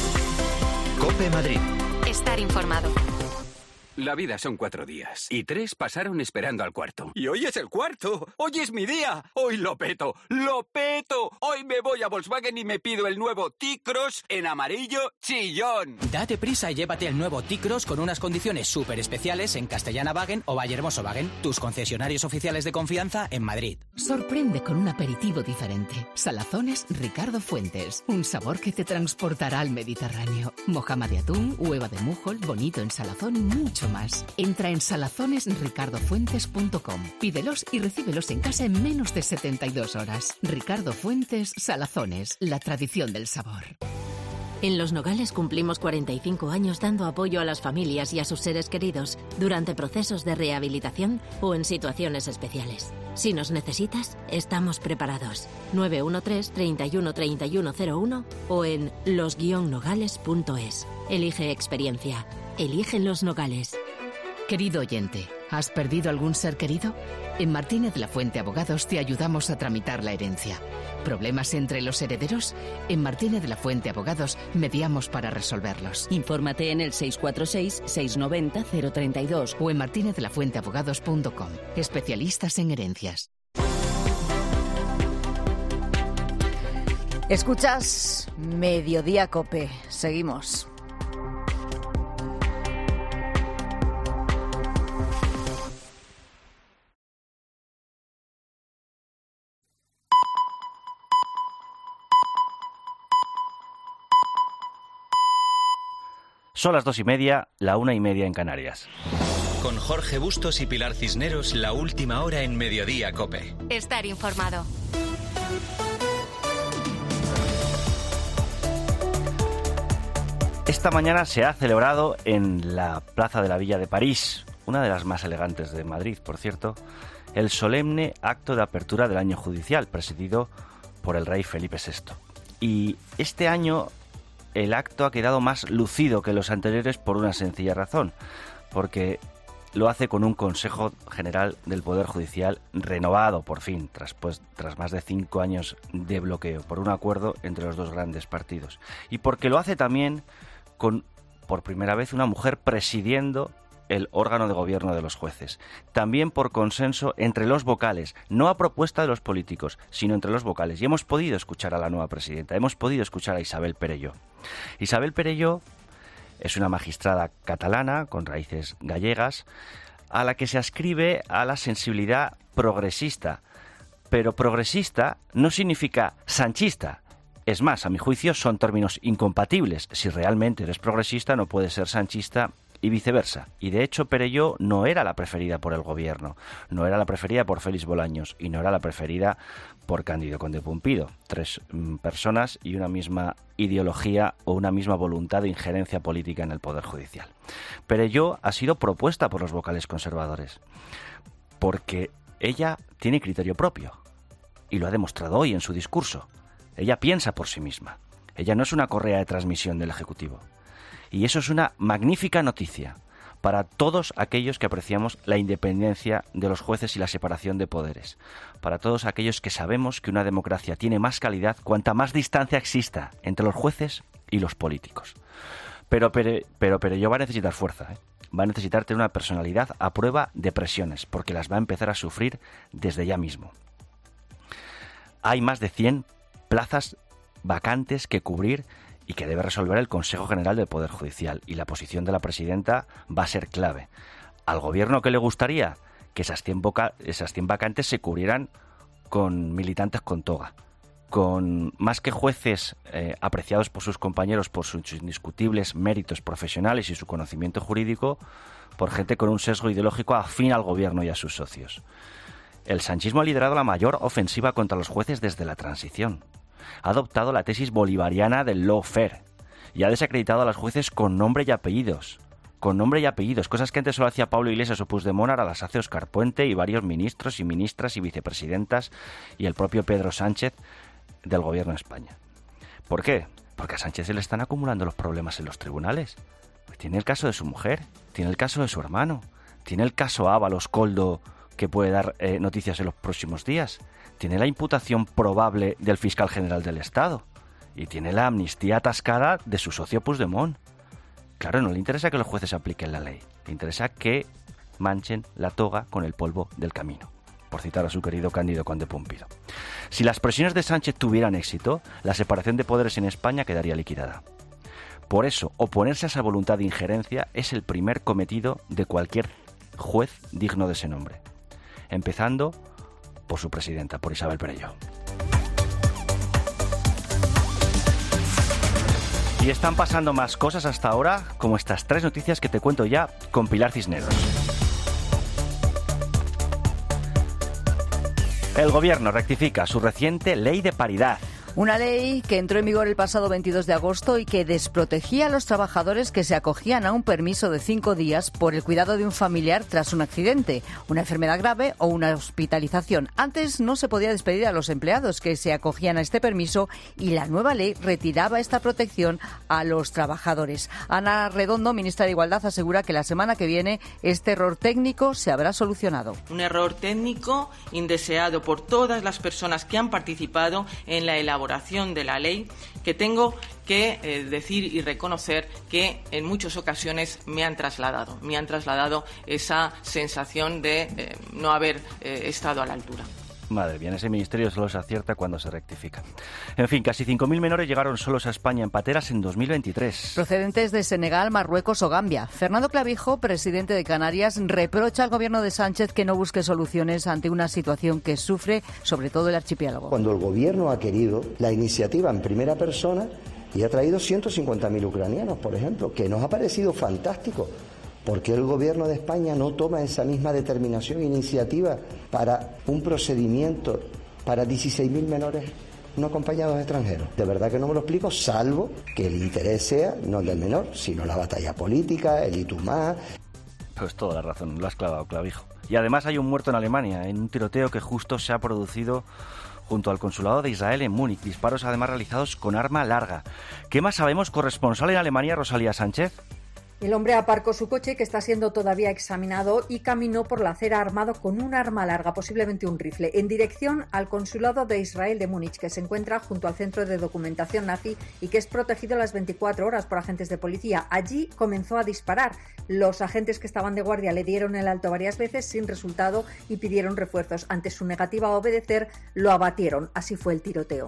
COPE Madrid. Estar informado. La vida son 4 días y 3 pasaron esperando al cuarto. Y hoy es el cuarto. Hoy es mi día. Hoy lo peto. ¡Lo peto! Hoy me voy a Volkswagen y me pido el nuevo T-Cross en amarillo chillón. Date prisa y llévate el nuevo T-Cross con unas condiciones súper especiales en Castellana-Wagen o Bayer-Moso-Wagen, tus concesionarios oficiales de confianza en Madrid. Sorprende con un aperitivo diferente. Salazones Ricardo Fuentes. Un sabor que te transportará al Mediterráneo. Mojama de atún, hueva de mújol, bonito en salazón y mucho más. Entra en salazonesricardofuentes.com. Pídelos y recíbelos en casa en menos de 72 horas. Ricardo Fuentes Salazones, la tradición del sabor. En Los Nogales cumplimos 45 años dando apoyo a las familias y a sus seres queridos durante procesos de rehabilitación o en situaciones especiales. Si nos necesitas, estamos preparados. 913 31 3101 o en los-nogales.es. Elige experiencia. Elige Los Nogales. Querido oyente, ¿has perdido algún ser querido? En Martínez La Fuente Abogados te ayudamos a tramitar la herencia. ¿Problemas entre los herederos? En Martínez La Fuente Abogados mediamos para resolverlos. Infórmate en el 646-690-032 o en martinezlafuenteabogados.com. Especialistas en herencias. Escuchas Mediodía COPE. Seguimos. Son las 2:30, la 1:30 en Canarias. Con Jorge Bustos y Pilar Cisneros, la última hora en Mediodía COPE. Estar informado. Esta mañana se ha celebrado en la Plaza de la Villa de París, una de las más elegantes de Madrid, por cierto, el solemne acto de apertura del año judicial, presidido por el rey Felipe VI. Y este año el acto ha quedado más lucido que los anteriores por una sencilla razón, porque lo hace con un Consejo General del Poder Judicial renovado, por fin, tras más de 5 años de bloqueo, por un acuerdo entre los dos grandes partidos. Y porque lo hace también con, por primera vez, una mujer presidiendo el órgano de gobierno de los jueces. También por consenso entre los vocales, no a propuesta de los políticos, sino entre los vocales. Y hemos podido escuchar a la nueva presidenta, hemos podido escuchar a Isabel Perelló. Isabel Perelló es una magistrada catalana con raíces gallegas, a la que se ascribe a la sensibilidad progresista. Pero progresista no significa sanchista. Es más, a mi juicio son términos incompatibles. Si realmente eres progresista no puedes ser sanchista y viceversa. Y de hecho Perelló no era la preferida por el gobierno, no era la preferida por Félix Bolaños y no era la preferida por Cándido Conde Pumpido. 3 personas y una misma ideología o una misma voluntad de injerencia política en el Poder Judicial. Perelló ha sido propuesta por los vocales conservadores porque ella tiene criterio propio y lo ha demostrado hoy en su discurso. Ella piensa por sí misma. Ella no es una correa de transmisión del Ejecutivo. Y eso es una magnífica noticia para todos aquellos que apreciamos la independencia de los jueces y la separación de poderes. Para todos aquellos que sabemos que una democracia tiene más calidad cuanta más distancia exista entre los jueces y los políticos. Pero Perelló va a necesitar fuerza, ¿eh? Va a necesitar tener una personalidad a prueba de presiones, porque las va a empezar a sufrir desde ya mismo. Hay más de 100 plazas vacantes que cubrir y que debe resolver el Consejo General del Poder Judicial, y la posición de la presidenta va a ser clave. Al gobierno, ¿qué le gustaría? Que esas 100 vacantes se cubrieran con militantes con toga, con más que jueces apreciados por sus compañeros por sus indiscutibles méritos profesionales y su conocimiento jurídico, por gente con un sesgo ideológico afín al gobierno y a sus socios. El sanchismo ha liderado la mayor ofensiva contra los jueces desde la transición. Ha adoptado la tesis bolivariana del lawfare y ha desacreditado a los jueces con nombre y apellidos. Con nombre y apellidos, cosas que antes solo hacía Pablo Iglesias o Puigdemont, ahora las hace Óscar Puente y varios ministros y ministras y vicepresidentas y el propio Pedro Sánchez del Gobierno de España. ¿Por qué? Porque a Sánchez se le están acumulando los problemas en los tribunales. Tiene el caso de su mujer, tiene el caso de su hermano, tiene el caso Ábalos Coldo, que puede dar noticias en los próximos días. Tiene la imputación probable del fiscal general del Estado. Y tiene la amnistía atascada de su socio Puigdemont. Claro, no le interesa que los jueces apliquen la ley. Le interesa que manchen la toga con el polvo del camino, por citar a su querido Cándido Conde Pumpido. Si las presiones de Sánchez tuvieran éxito, la separación de poderes en España quedaría liquidada. Por eso, oponerse a esa voluntad de injerencia es el primer cometido de cualquier juez digno de ese nombre. Empezando por su presidenta, por Isabel Perelló. Y están pasando más cosas hasta ahora, como estas 3 noticias que te cuento ya con Pilar Cisneros. El gobierno rectifica su reciente ley de paridad. Una ley que entró en vigor el pasado 22 de agosto y que desprotegía a los trabajadores que se acogían a un permiso de 5 días por el cuidado de un familiar tras un accidente, una enfermedad grave o una hospitalización. Antes no se podía despedir a los empleados que se acogían a este permiso y la nueva ley retiraba esta protección a los trabajadores. Ana Redondo, ministra de Igualdad, asegura que la semana que viene este error técnico se habrá solucionado. Un error técnico indeseado por todas las personas que han participado en la elaboración de la ley, que tengo que decir y reconocer que en muchas ocasiones me han trasladado esa sensación de no haber estado a la altura. Madre mía, en ese ministerio solo se acierta cuando se rectifica. En fin, casi 5.000 menores llegaron solos a España en pateras en 2023. Procedentes de Senegal, Marruecos o Gambia. Fernando Clavijo, presidente de Canarias, reprocha al gobierno de Sánchez que no busque soluciones ante una situación que sufre sobre todo el archipiélago. Cuando el gobierno ha querido la iniciativa en primera persona y ha traído 150.000 ucranianos, por ejemplo, que nos ha parecido fantástico. ¿Por qué el gobierno de España no toma esa misma determinación e iniciativa para un procedimiento para 16.000 menores no acompañados extranjeros? De verdad que no me lo explico, salvo que el interés sea no el del menor, sino la batalla política, el y tú más. Pues toda la razón, lo has clavado, Clavijo. Y además hay un muerto en Alemania, en un tiroteo que justo se ha producido junto al consulado de Israel en Múnich. Disparos además realizados con arma larga. ¿Qué más sabemos? Corresponsal en Alemania, Rosalía Sánchez. El hombre aparcó su coche, que está siendo todavía examinado, y caminó por la acera armado con un arma larga, posiblemente un rifle, en dirección al consulado de Israel de Múnich, que se encuentra junto al centro de documentación nazi y que es protegido las 24 horas por agentes de policía. Allí comenzó a disparar. Los agentes que estaban de guardia le dieron el alto varias veces sin resultado y pidieron refuerzos. Ante su negativa a obedecer, lo abatieron. Así fue el tiroteo.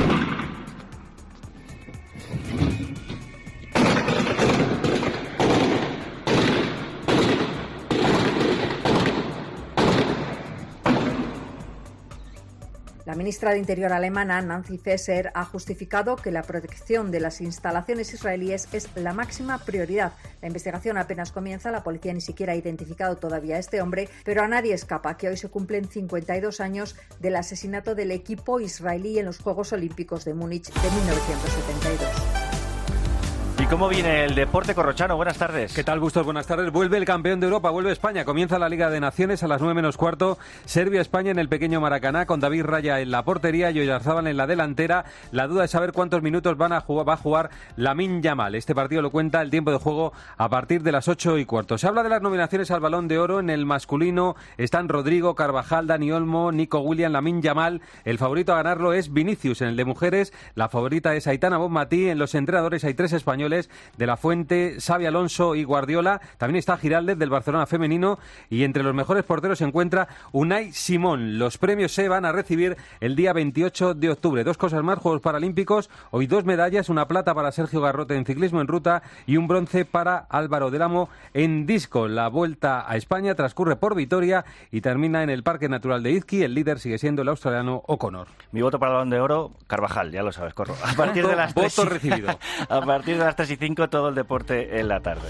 La ministra de Interior alemana, Nancy Faeser, ha justificado que la protección de las instalaciones israelíes es la máxima prioridad. La investigación apenas comienza, la policía ni siquiera ha identificado todavía a este hombre, pero a nadie escapa que hoy se cumplen 52 años del asesinato del equipo israelí en los Juegos Olímpicos de Múnich de 1972. ¿Y cómo viene el deporte, Corrochano? Buenas tardes. ¿Qué tal, Bustos? Buenas tardes. Vuelve el campeón de Europa, vuelve España. Comienza la Liga de Naciones a las 9:15. Serbia-España en el pequeño Maracaná, con David Raya en la portería y Oyarzábal en la delantera. La duda es saber cuántos minutos va a jugar Lamine Yamal. Este partido lo cuenta el tiempo de juego a partir de las 8:15. Se habla de las nominaciones al Balón de Oro. En el masculino están Rodrigo, Carvajal, Dani Olmo, Nico Williams, Lamine Yamal. El favorito a ganarlo es Vinicius. En el de mujeres, la favorita es Aitana Bonmatí. En los entrenadores hay 3 españoles: De la Fuente, Xabi Alonso y Guardiola. También está Giraldez, del Barcelona femenino, y entre los mejores porteros se encuentra Unai Simón. Los premios se van a recibir el día 28 de octubre. 2 cosas más: Juegos Paralímpicos, hoy 2 medallas, una plata para Sergio Garrote en ciclismo en ruta y un bronce para Álvaro del Amo en disco. La Vuelta a España transcurre por Vitoria y termina en el Parque Natural de Izqui. El líder sigue siendo el australiano O'Connor. Mi voto para el Balón de Oro, Carvajal, ya lo sabes, Corro. A partir de las 3 voto recibido. A partir de las 3:05, todo el deporte en la tarde.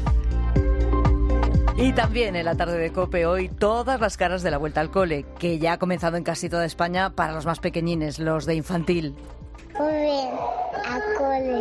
Y también en la tarde de COPE hoy, todas las caras de la vuelta al cole, que ya ha comenzado en casi toda España para los más pequeñines, los de infantil. Muy bien, al cole,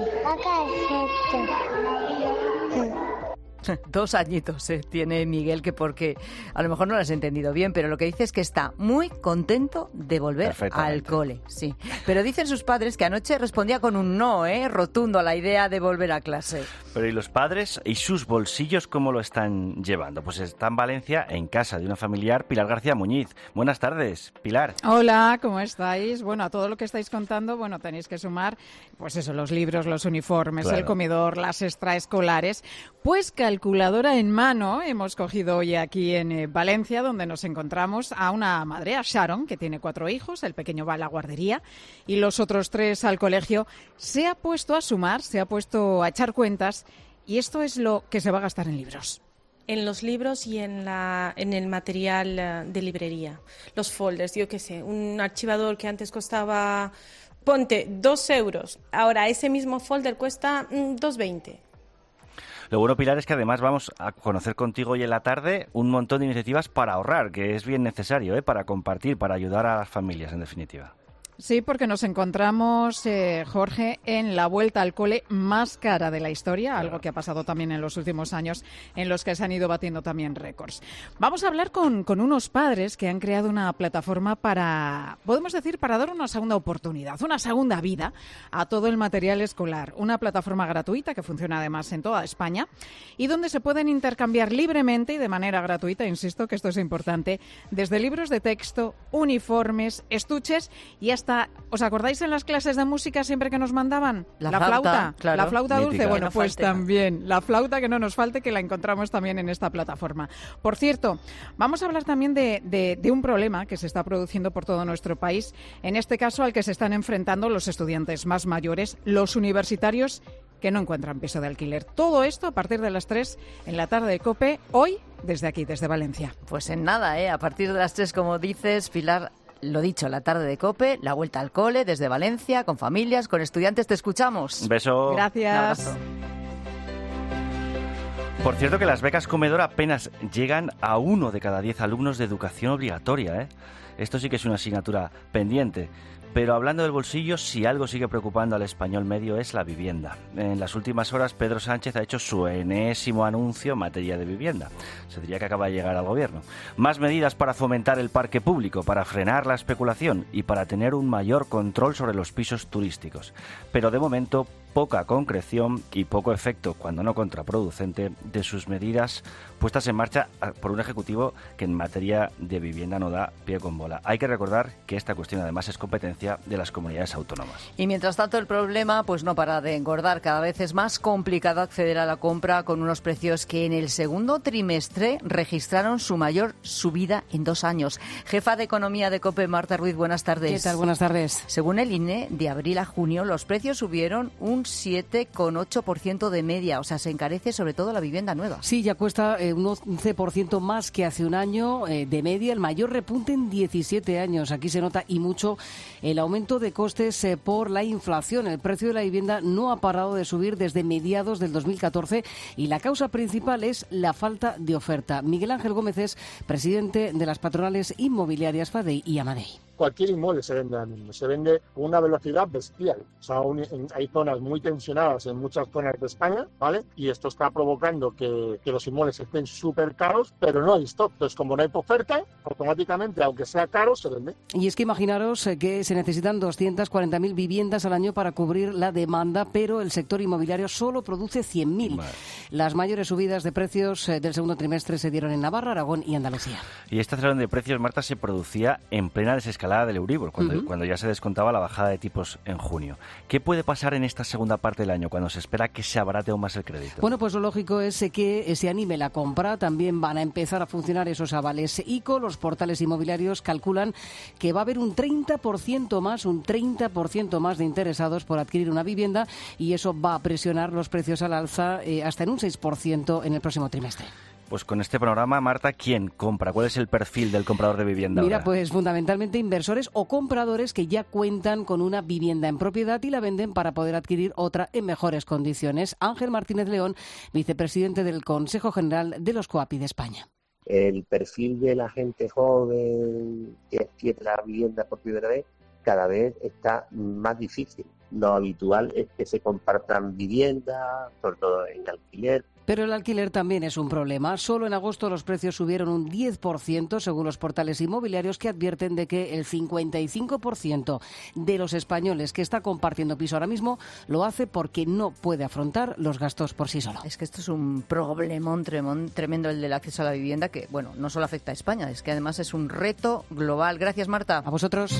perfecto. 2 añitos tiene Miguel, que porque a lo mejor no lo has entendido bien, pero lo que dice es que está muy contento de volver al cole. Sí, pero dicen sus padres que anoche respondía con un no, rotundo a la idea de volver a clase. Pero ¿y los padres y sus bolsillos cómo lo están llevando? Pues está en Valencia, en casa de una familiar, Pilar García Muñiz. Buenas tardes, Pilar. Hola, ¿cómo estáis? Bueno, a todo lo que estáis contando, tenéis que sumar, pues eso, los libros, los uniformes, claro, el comedor, las extraescolares. Pues calculadora en mano, hemos cogido hoy aquí en Valencia, donde nos encontramos, a una madre, a Sharon, que tiene 4 hijos, el pequeño va a la guardería y los otros 3 al colegio. Se ha puesto a sumar, se ha puesto a echar cuentas, y esto es lo que se va a gastar en libros. En los libros y en el material de librería, los folders, yo qué sé, un archivador que antes costaba, ponte, 2 euros, ahora ese mismo folder cuesta 2,20. Lo bueno, Pilar, es que además vamos a conocer contigo hoy en la tarde un montón de iniciativas para ahorrar, que es bien necesario, para compartir, para ayudar a las familias, en definitiva. Sí, porque nos encontramos, Jorge, en la vuelta al cole más cara de la historia, algo que ha pasado también en los últimos años, en los que se han ido batiendo también récords. Vamos a hablar con unos padres que han creado una plataforma para, podemos decir, para dar una segunda oportunidad, una segunda vida a todo el material escolar. Una plataforma gratuita que funciona además en toda España y donde se pueden intercambiar libremente y de manera gratuita, insisto que esto es importante, desde libros de texto, uniformes, estuches y hasta, ¿os acordáis en las clases de música siempre que nos mandaban? La flauta, claro. La flauta dulce, mítica. Bueno, pues también, la flauta que no nos falte, que la encontramos también en esta plataforma. Por cierto, vamos a hablar también de un problema que se está produciendo por todo nuestro país, en este caso al que se están enfrentando los estudiantes más mayores, los universitarios que no encuentran piso de alquiler. Todo esto a partir de las 3 en la tarde de COPE, hoy desde aquí, desde Valencia. Pues en nada, a partir de las 3, como dices, Pilar. Lo dicho, la tarde de COPE, la vuelta al cole desde Valencia, con familias, con estudiantes. Te escuchamos. Un beso. Gracias. Un abrazo. Por cierto que las becas comedor apenas llegan a 1 de cada 10 alumnos de educación obligatoria, Esto sí que es una asignatura pendiente. Pero hablando del bolsillo, si algo sigue preocupando al español medio es la vivienda. En las últimas horas, Pedro Sánchez ha hecho su enésimo anuncio en materia de vivienda. Se diría que acaba de llegar al gobierno. Más medidas para fomentar el parque público, para frenar la especulación y para tener un mayor control sobre los pisos turísticos. Pero de momento, poca concreción y poco efecto, cuando no contraproducente, de sus medidas puestas en marcha por un ejecutivo que en materia de vivienda no da pie con bola. Hay que recordar que esta cuestión además es competencia de las comunidades autónomas. Y mientras tanto el problema pues no para de engordar. Cada vez es más complicado acceder a la compra con unos precios que en el segundo trimestre registraron su mayor subida en 2 años. Jefa de Economía de COPE, Marta Ruiz, buenas tardes. ¿Qué tal? Buenas tardes. Según el INE, de abril a junio los precios subieron un 7,8% de media. O sea, se encarece sobre todo la vivienda nueva. Sí, ya cuesta un 11% más que hace un año de media, el mayor repunte en 17 años. Aquí se nota y mucho el aumento de costes por la inflación. El precio de la vivienda no ha parado de subir desde mediados del 2014 y la causa principal es la falta de oferta. Miguel Ángel Gómez es presidente de las patronales inmobiliarias FADEI y Amadei. Cualquier inmueble se vende ahora mismo, se vende con una velocidad bestial. O sea, hay zonas muy tensionadas en muchas zonas de España, ¿vale? Y esto está provocando que los inmuebles estén súper caros, pero no hay stock. Entonces, como no hay oferta, automáticamente, aunque sea caro, se vende. Y es que imaginaros que se necesitan 240.000 viviendas al año para cubrir la demanda, pero el sector inmobiliario solo produce 100.000. Vale. Las mayores subidas de precios del segundo trimestre se dieron en Navarra, Aragón y Andalucía. Y esta escalón de precios, Marta, se producía en plena desescalada del Euribor, cuando ya se descontaba la bajada de tipos en junio. ¿Qué puede pasar en esta segunda parte del año, cuando se espera que se abarate aún más el crédito? Bueno, pues lo lógico es que se anime la compra. También van a empezar a funcionar esos avales ICO. Los portales inmobiliarios calculan que va a haber un 30% más de interesados por adquirir una vivienda y eso va a presionar los precios al alza hasta en un 6% en el próximo trimestre. Pues con este panorama, Marta, ¿quién compra? ¿Cuál es el perfil del comprador de vivienda? Mira, ahora? Pues fundamentalmente inversores o compradores que ya cuentan con una vivienda en propiedad y la venden para poder adquirir otra en mejores condiciones. Ángel Martínez León, vicepresidente del Consejo General de los COAPI de España. El perfil de la gente joven que adquiere la vivienda por primera vez cada vez está más difícil. Lo habitual es que se compartan viviendas, sobre todo en alquiler. Pero el alquiler también es un problema. Solo en agosto los precios subieron un 10%, según los portales inmobiliarios, que advierten de que el 55% de los españoles que está compartiendo piso ahora mismo lo hace porque no puede afrontar los gastos por sí solo. Es que esto es un problemón tremendo, el del acceso a la vivienda, que, bueno, no solo afecta a España, es que además es un reto global. Gracias, Marta. A vosotros.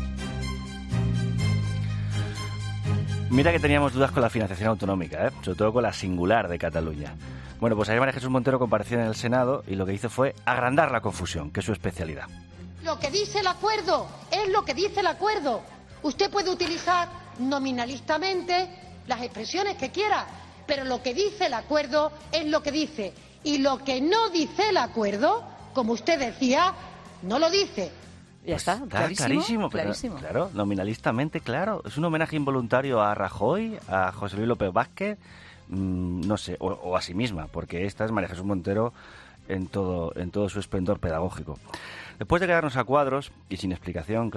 Mira que teníamos dudas con la financiación autonómica, sobre todo con la singular de Cataluña. Bueno, pues ayer María Jesús Montero compareció en el Senado y lo que hizo fue agrandar la confusión, que es su especialidad. Lo que dice el acuerdo es lo que dice el acuerdo. Usted puede utilizar nominalistamente las expresiones que quiera, pero lo que dice el acuerdo es lo que dice. Y lo que no dice el acuerdo, como usted decía, no lo dice. Ya está, clarísimo. Claro, nominalistamente, claro. Es un homenaje involuntario a Rajoy, a José Luis López Vázquez, no sé, o a sí misma, porque esta es María Jesús Montero en todo su esplendor pedagógico. Después de quedarnos a cuadros, y sin explicación, claro,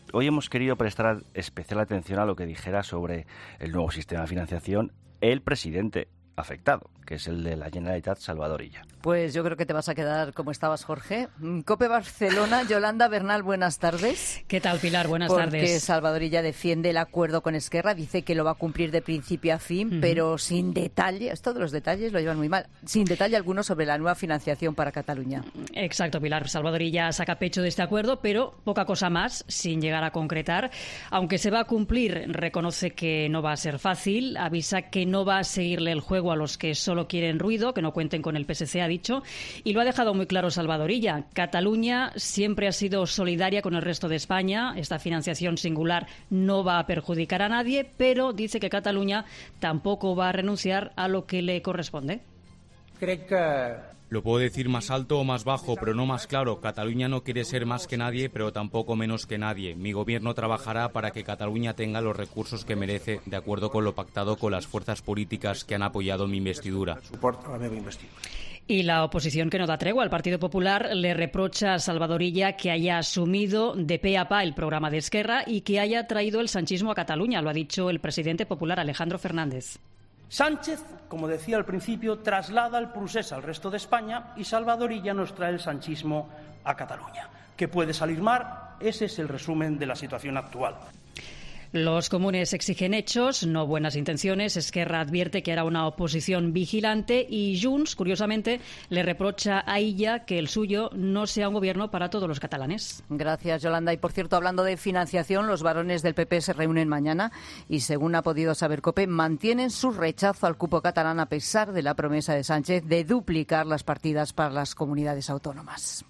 hoy hemos querido prestar especial atención a lo que dijera sobre el nuevo sistema de financiación el presidente afectado, que es el de la Generalitat, Salvador Illa. Pues yo creo que te vas a quedar como estabas, Jorge. COPE Barcelona, Yolanda Bernal, buenas tardes. ¿Qué tal, Pilar? Buenas Porque tardes. Porque Salvador Illa defiende el acuerdo con Esquerra, dice que lo va a cumplir de principio a fin, pero sin detalle, esto de los detalles lo llevan muy mal, sin detalle alguno sobre la nueva financiación para Cataluña. Exacto, Pilar. Salvador Illa saca pecho de este acuerdo, pero poca cosa más, sin llegar a concretar. Aunque se va a cumplir, reconoce que no va a ser fácil, avisa que no va a seguirle el juego a los que solo quieren ruido, que no cuenten con el PSC, ha dicho, y lo ha dejado muy claro Salvador Illa. Cataluña siempre ha sido solidaria con el resto de España. Esta financiación singular no va a perjudicar a nadie, pero dice que Cataluña tampoco va a renunciar a lo que le corresponde. Creo que... Lo puedo decir más alto o más bajo, pero no más claro. Cataluña no quiere ser más que nadie, pero tampoco menos que nadie. Mi gobierno trabajará para que Cataluña tenga los recursos que merece, de acuerdo con lo pactado con las fuerzas políticas que han apoyado mi investidura. Y la oposición, que no da tregua al Partido Popular, le reprocha a Salvador Illa que haya asumido de pe a pa el programa de Esquerra y que haya traído el sanchismo a Cataluña. Lo ha dicho el presidente popular, Alejandro Fernández. Sánchez, como decía al principio, traslada el procés al resto de España y Salvador Illa nos trae el sanchismo a Cataluña. ¿Qué puede salir mal? Ese es el resumen de la situación actual. Los comunes exigen hechos, no buenas intenciones. Esquerra advierte que hará una oposición vigilante y Junts, curiosamente, le reprocha a Illa que el suyo no sea un gobierno para todos los catalanes. Gracias, Yolanda. Y, por cierto, hablando de financiación, los varones del PP se reúnen mañana y, según ha podido saber COPE, mantienen su rechazo al cupo catalán a pesar de la promesa de Sánchez de duplicar las partidas para las comunidades autónomas.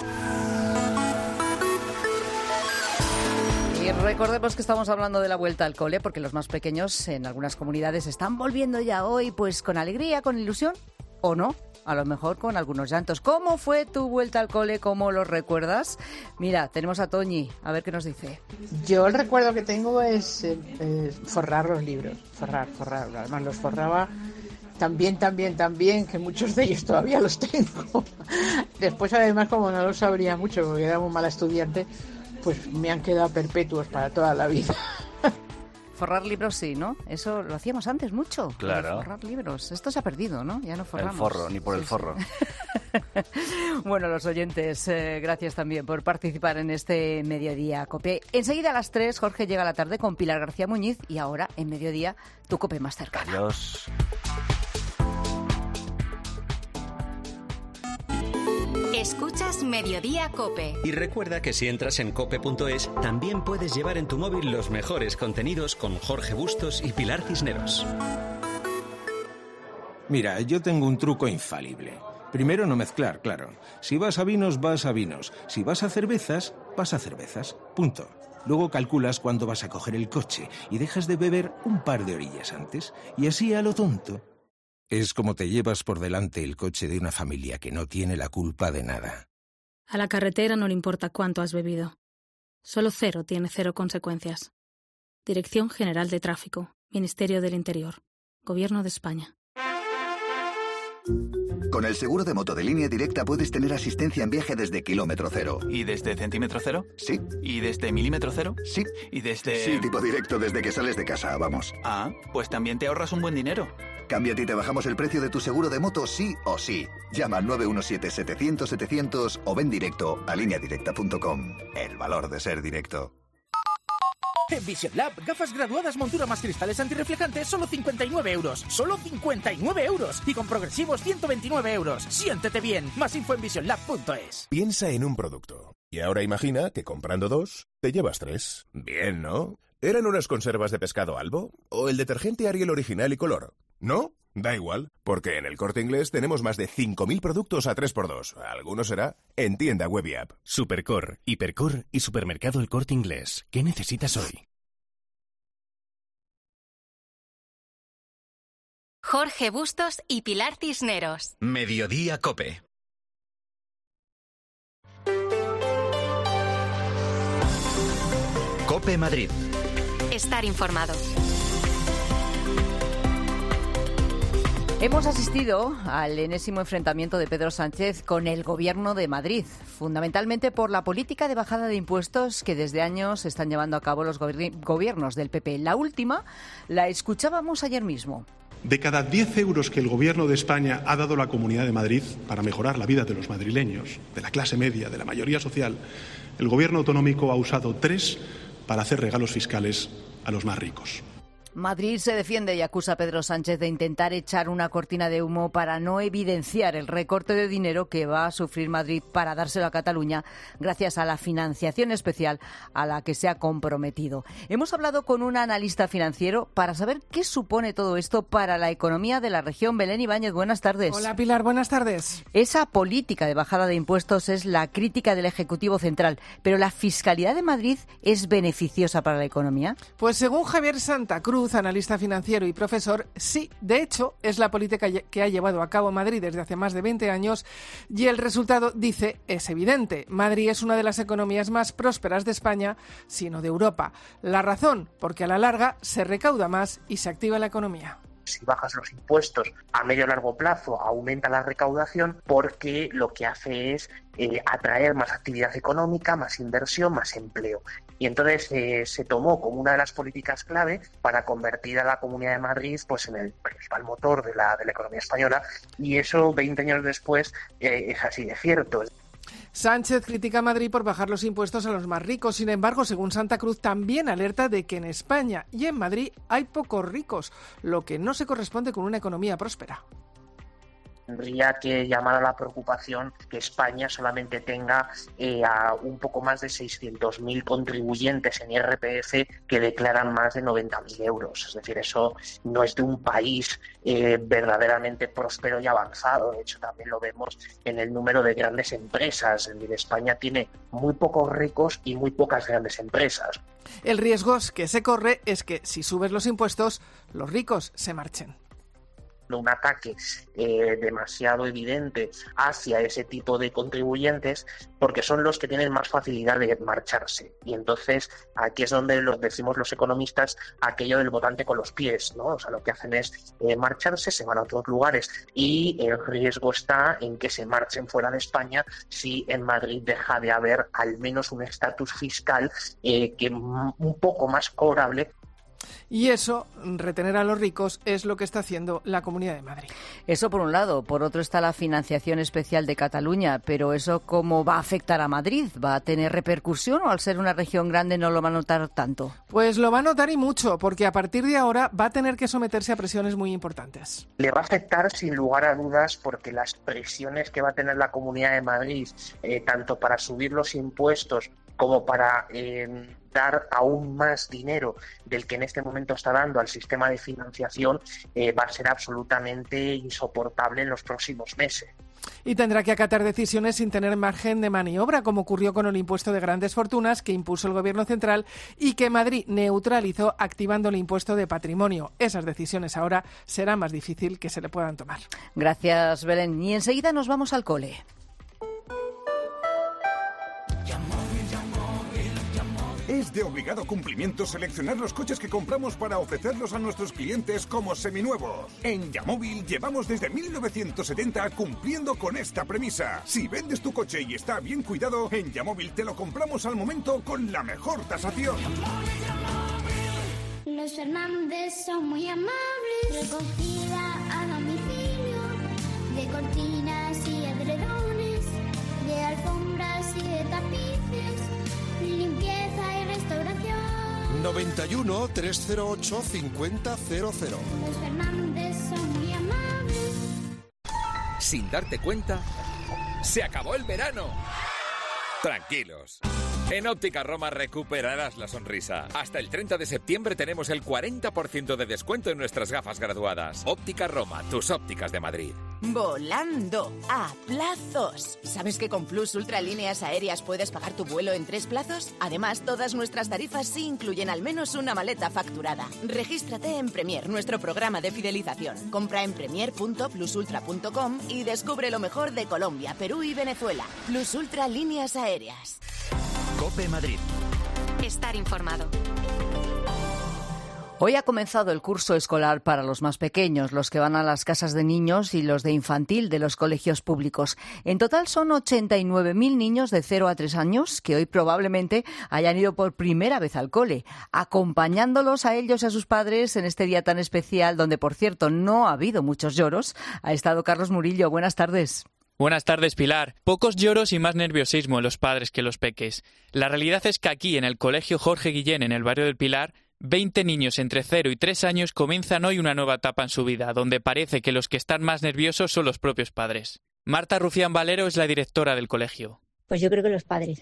Y recordemos que estamos hablando de la vuelta al cole, porque los más pequeños en algunas comunidades están volviendo ya hoy, pues con alegría, con ilusión, o no, a lo mejor con algunos llantos. ¿Cómo fue tu vuelta al cole? ¿Cómo lo recuerdas? Mira, tenemos a Toñi, a ver qué nos dice. Yo el recuerdo que tengo es forrar los libros, forrar. Además los forraba también, que muchos de ellos todavía los tengo. Después, además, como no los sabría mucho, porque era muy mala estudiante, pues me han quedado perpetuos para toda la vida. Forrar libros sí, ¿no? Eso lo hacíamos antes mucho. Claro. Forrar libros. Esto se ha perdido, ¿no? Ya no forramos. El forro, ni por el forro. Bueno, los oyentes, gracias también por participar en este Mediodía COPE. Enseguida a las 3, Jorge llega a la tarde con Pilar García Muñiz y ahora, en Mediodía, tu COPE más cercana. Adiós. Escuchas Mediodía COPE. Y recuerda que si entras en cope.es, también puedes llevar en tu móvil los mejores contenidos con Jorge Bustos y Pilar Cisneros. Mira, yo tengo un truco infalible. Primero, no mezclar, claro. Si vas a vinos, vas a vinos. Si vas a cervezas, vas a cervezas. Punto. Luego calculas cuándo vas a coger el coche y dejas de beber un par de orillas antes. Y así a lo tonto. Es como te llevas por delante el coche de una familia que no tiene la culpa de nada. A la carretera no le importa cuánto has bebido. Solo cero tiene cero consecuencias. Dirección General de Tráfico, Ministerio del Interior, Gobierno de España. Con el seguro de moto de Línea Directa puedes tener asistencia en viaje desde kilómetro cero. ¿Y desde centímetro cero? Sí. ¿Y desde milímetro cero? Sí. ¿Y desde...? Sí, tipo directo desde que sales de casa, vamos. Ah, pues también te ahorras un buen dinero. Cámbiate y te bajamos el precio de tu seguro de moto sí o sí. Llama al 917-700-700 o ven directo a lineadirecta.com. El valor de ser directo. En Vision Lab, gafas graduadas, montura más cristales antirreflejantes, solo 59 euros. ¡Solo 59 euros! Y con progresivos, 129 euros. ¡Siéntete bien! Más info en visionlab.es. Piensa en un producto. Y ahora imagina que comprando 2, te llevas 3. Bien, ¿no? ¿Eran unas conservas de pescado Albo? ¿O el detergente Ariel original y color? ¿No? Da igual, porque en El Corte Inglés tenemos más de 5.000 productos a 3x2. Alguno será en tienda web y app. Supercor, Hipercor y Supermercado El Corte Inglés. ¿Qué necesitas hoy? Jorge Bustos y Pilar Cisneros. Mediodía COPE. COPE Madrid. Estar informado. Hemos asistido al enésimo enfrentamiento de Pedro Sánchez con el Gobierno de Madrid, fundamentalmente por la política de bajada de impuestos que desde años están llevando a cabo los gobiernos del PP. La última la escuchábamos ayer mismo. De cada 10 euros que el Gobierno de España ha dado a la Comunidad de Madrid para mejorar la vida de los madrileños, de la clase media, de la mayoría social, el Gobierno autonómico ha usado 3 para hacer regalos fiscales a los más ricos. Madrid se defiende y acusa a Pedro Sánchez de intentar echar una cortina de humo para no evidenciar el recorte de dinero que va a sufrir Madrid para dárselo a Cataluña gracias a la financiación especial a la que se ha comprometido. Hemos hablado con un analista financiero para saber qué supone todo esto para la economía de la región. Belén Ibáñez, buenas tardes. Hola Pilar, buenas tardes. Esa política de bajada de impuestos es la crítica del Ejecutivo Central, pero ¿la fiscalidad de Madrid es beneficiosa para la economía? Pues según Javier Santa Cruz, analista financiero y profesor, sí, de hecho, es la política que ha llevado a cabo Madrid desde hace más de 20 años y el resultado, dice, es evidente. Madrid es una de las economías más prósperas de España, sino de Europa. La razón, porque a la larga se recauda más y se activa la economía. Si bajas los impuestos a medio o largo plazo, aumenta la recaudación porque lo que hace es atraer más actividad económica, más inversión, más empleo. Y entonces se tomó como una de las políticas clave para convertir a la Comunidad de Madrid pues en el principal motor de la economía española. Y eso 20 años después es así de cierto. Sánchez critica a Madrid por bajar los impuestos a los más ricos. Sin embargo, según Santa Cruz, también alerta de que en España y en Madrid hay pocos ricos, lo que no se corresponde con una economía próspera. Tendría que llamar a la preocupación que España solamente tenga a un poco más de 600.000 contribuyentes en IRPF que declaran más de 90.000 euros. Es decir, eso no es de un país verdaderamente próspero y avanzado. De hecho, también lo vemos en el número de grandes empresas. Es decir, España tiene muy pocos ricos y muy pocas grandes empresas. El riesgo que se corre es que si subes los impuestos, los ricos se marchen. Un ataque demasiado evidente hacia ese tipo de contribuyentes porque son los que tienen más facilidad de marcharse. Y entonces aquí es donde decimos los economistas aquello del votante con los pies, ¿no? O sea, lo que hacen es marcharse, se van a otros lugares y el riesgo está en que se marchen fuera de España si en Madrid deja de haber al menos un estatus fiscal que un poco más cobrable. Y eso, retener a los ricos, es lo que está haciendo la Comunidad de Madrid. Eso por un lado. Por otro está la financiación especial de Cataluña. Pero ¿eso cómo va a afectar a Madrid? ¿Va a tener repercusión o al ser una región grande no lo va a notar tanto? Pues lo va a notar y mucho, porque a partir de ahora va a tener que someterse a presiones muy importantes. Le va a afectar sin lugar a dudas porque las presiones que va a tener la Comunidad de Madrid, tanto para subir los impuestos como para dar aún más dinero del que en este momento está dando al sistema de financiación, va a ser absolutamente insoportable en los próximos meses. Y tendrá que acatar decisiones sin tener margen de maniobra, como ocurrió con el impuesto de grandes fortunas que impuso el Gobierno central y que Madrid neutralizó activando el impuesto de patrimonio. Esas decisiones ahora será más difícil que se le puedan tomar. Gracias, Belén. Y enseguida nos vamos al cole. Es de obligado cumplimiento seleccionar los coches que compramos para ofrecerlos a nuestros clientes como seminuevos. En Yamóvil llevamos desde 1970 cumpliendo con esta premisa. Si vendes tu coche y está bien cuidado, en Yamóvil te lo compramos al momento con la mejor tasación. Los Fernández son muy amables. Recogida a domicilio de cortinas y edredones, de alfombras y de tapices, limpieza y restauración. 91 308 5000. Los Fernández son muy amables. Sin darte cuenta, se acabó el verano. Tranquilos. En Óptica Roma recuperarás la sonrisa. Hasta el 30 de septiembre tenemos el 40% de descuento en nuestras gafas graduadas. Óptica Roma, tus ópticas de Madrid. Volando a plazos. ¿Sabes que con Plus Ultra Líneas Aéreas puedes pagar tu vuelo en 3 plazos? Además, todas nuestras tarifas sí incluyen al menos una maleta facturada. Regístrate en Premier, nuestro programa de fidelización. Compra en premier.plusultra.com y descubre lo mejor de Colombia, Perú y Venezuela. Plus Ultra Líneas Aéreas. COPE Madrid. Estar informado. Hoy ha comenzado el curso escolar para los más pequeños, los que van a las casas de niños y los de infantil de los colegios públicos. En total son 89.000 niños de 0 a 3 años que hoy probablemente hayan ido por primera vez al cole, acompañándolos a ellos y a sus padres en este día tan especial, donde, por cierto, no ha habido muchos lloros. Ha estado Carlos Murillo. Buenas tardes. Buenas tardes, Pilar. Pocos lloros y más nerviosismo en los padres que los peques. La realidad es que aquí, en el Colegio Jorge Guillén, en el barrio del Pilar, 20 niños entre 0 y 3 años comienzan hoy una nueva etapa en su vida, donde parece que los que están más nerviosos son los propios padres. Marta Rufián Valero es la directora del colegio. Pues yo creo que los padres.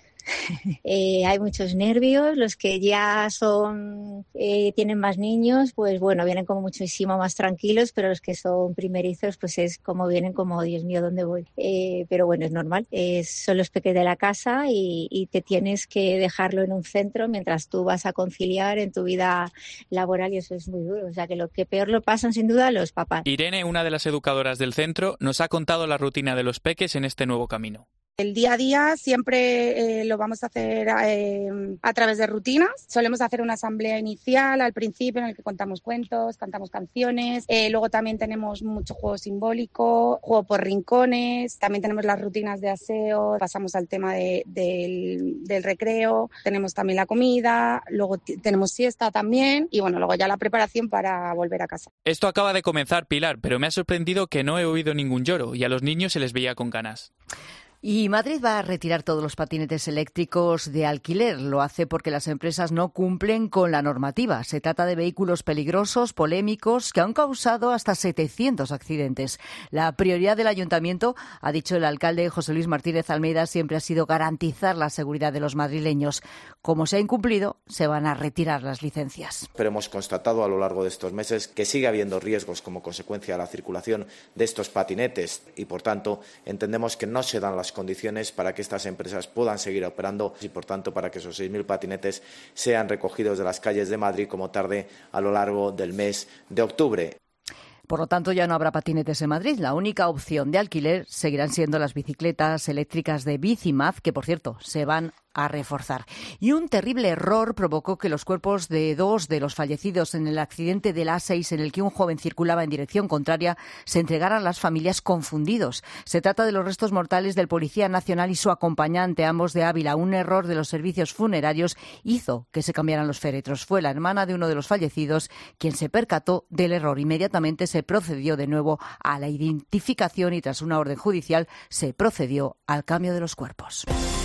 Hay muchos nervios, los que ya tienen más niños, pues bueno, vienen como muchísimo más tranquilos, pero los que son primerizos, pues es como vienen como, Dios mío, ¿dónde voy? Pero bueno, es normal, son los peques de la casa y te tienes que dejarlo en un centro mientras tú vas a conciliar en tu vida laboral y eso es muy duro, o sea que lo que peor lo pasan sin duda los papás. Irene, una de las educadoras del centro, nos ha contado la rutina de los peques en este nuevo camino. El día a día siempre lo vamos a hacer a través de rutinas. Solemos hacer una asamblea inicial al principio en el que contamos cuentos, cantamos canciones. Luego también tenemos mucho juego simbólico, juego por rincones. También tenemos las rutinas de aseo. Pasamos al tema del recreo. Tenemos también la comida. Luego tenemos siesta también. Y bueno, luego ya la preparación para volver a casa. Esto acaba de comenzar, Pilar, pero me ha sorprendido que no he oído ningún lloro y a los niños se les veía con ganas. Y Madrid va a retirar todos los patinetes eléctricos de alquiler. Lo hace porque las empresas no cumplen con la normativa. Se trata de vehículos peligrosos, polémicos, que han causado hasta 700 accidentes. La prioridad del ayuntamiento, ha dicho el alcalde José Luis Martínez Almeida, siempre ha sido garantizar la seguridad de los madrileños. Como se ha incumplido, se van a retirar las licencias. Pero hemos constatado a lo largo de estos meses que sigue habiendo riesgos como consecuencia de la circulación de estos patinetes y, por tanto, entendemos que no se dan las condiciones para que estas empresas puedan seguir operando y, por tanto, para que esos 6.000 patinetes sean recogidos de las calles de Madrid como tarde a lo largo del mes de octubre. Por lo tanto, ya no habrá patinetes en Madrid. La única opción de alquiler seguirán siendo las bicicletas eléctricas de Bicimad, que, por cierto, se van a reforzar. Y un terrible error provocó que los cuerpos de 2 de los fallecidos en el accidente del A6 en el que un joven circulaba en dirección contraria se entregaran a las familias confundidos. Se trata de los restos mortales del Policía Nacional y su acompañante, ambos de Ávila. Un error de los servicios funerarios hizo que se cambiaran los féretros. Fue la hermana de uno de los fallecidos quien se percató del error. Inmediatamente se procedió de nuevo a la identificación y, tras una orden judicial, se procedió al cambio de los cuerpos.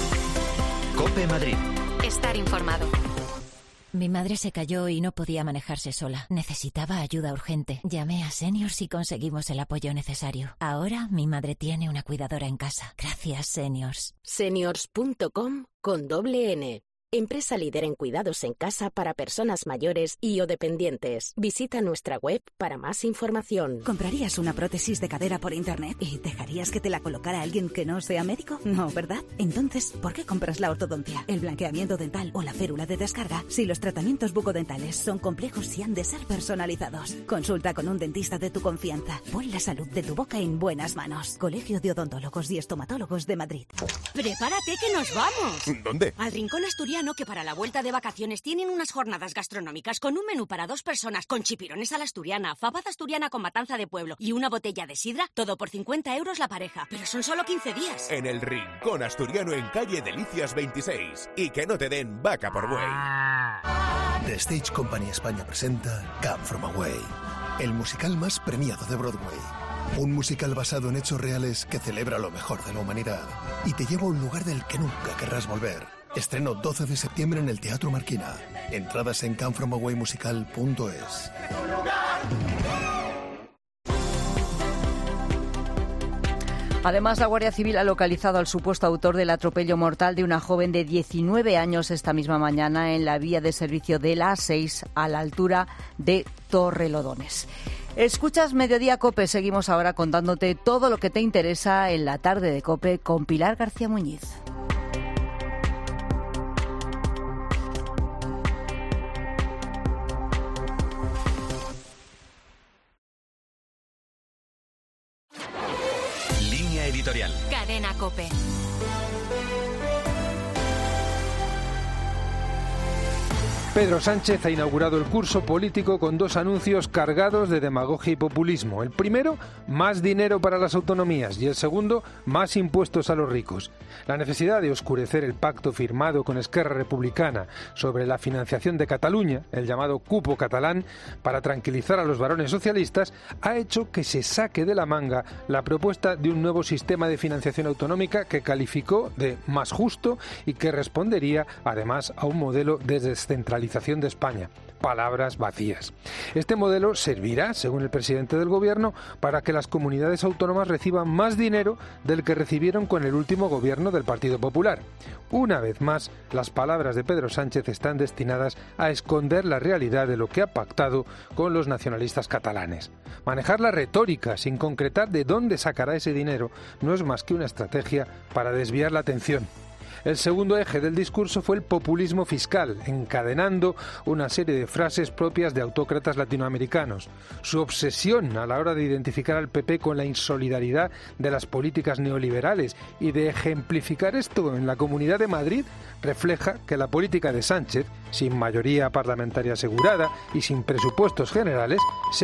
COPE Madrid. Estar informado. Mi madre se cayó y no podía manejarse sola. Necesitaba ayuda urgente. Llamé a Seniors y conseguimos el apoyo necesario. Ahora mi madre tiene una cuidadora en casa. Gracias, Seniors. Seniors.com con doble N. Empresa líder en cuidados en casa para personas mayores y o dependientes. Visita nuestra web para más información. ¿Comprarías una prótesis de cadera por internet y dejarías que te la colocara alguien que no sea médico? No, ¿verdad? Entonces, ¿por qué compras la ortodoncia, el blanqueamiento dental o la férula de descarga si los tratamientos bucodentales son complejos y han de ser personalizados? Consulta con un dentista de tu confianza. Pon la salud de tu boca en buenas manos. Colegio de Odontólogos y Estomatólogos de Madrid. ¡Prepárate que nos vamos! ¿Dónde? Al Rincón Asturiano, que para la vuelta de vacaciones tienen unas jornadas gastronómicas con un menú para 2 personas, con chipirones a la asturiana, fabada asturiana con matanza de pueblo y una botella de sidra, todo por 50 euros la pareja. Pero son solo 15 días. En el Rincón Asturiano, en calle Delicias 26. Y que no te den vaca por buey. The Stage Company España presenta Come From Away, el musical más premiado de Broadway. Un musical basado en hechos reales que celebra lo mejor de la humanidad y te lleva a un lugar del que nunca querrás volver. Estreno 12 de septiembre en el Teatro Marquina. Entradas en comefromawaymusical.es. Además, la Guardia Civil ha localizado al supuesto autor del atropello mortal de una joven de 19 años esta misma mañana en la vía de servicio de la A6 a la altura de Torrelodones. Escuchas Mediodía COPE. Seguimos ahora contándote todo lo que te interesa en la tarde de COPE con Pilar García Muñiz. Línea editorial. Cadena COPE. Pedro Sánchez ha inaugurado el curso político con dos anuncios cargados de demagogia y populismo. El primero, más dinero para las autonomías, y el segundo, más impuestos a los ricos. La necesidad de oscurecer el pacto firmado con Esquerra Republicana sobre la financiación de Cataluña, el llamado cupo catalán, para tranquilizar a los varones socialistas, ha hecho que se saque de la manga la propuesta de un nuevo sistema de financiación autonómica que calificó de más justo y que respondería además a un modelo de descentralización de España. Palabras vacías. Este modelo servirá, según el presidente del Gobierno, para que las comunidades autónomas reciban más dinero del que recibieron con el último gobierno del Partido Popular. Una vez más, las palabras de Pedro Sánchez están destinadas a esconder la realidad de lo que ha pactado con los nacionalistas catalanes. Manejar la retórica sin concretar de dónde sacará ese dinero no es más que una estrategia para desviar la atención. El segundo eje del discurso fue el populismo fiscal, encadenando una serie de frases propias de autócratas latinoamericanos. Su obsesión a la hora de identificar al PP con la insolidaridad de las políticas neoliberales y de ejemplificar esto en la Comunidad de Madrid refleja que la política de Sánchez, sin mayoría parlamentaria asegurada y sin presupuestos generales, se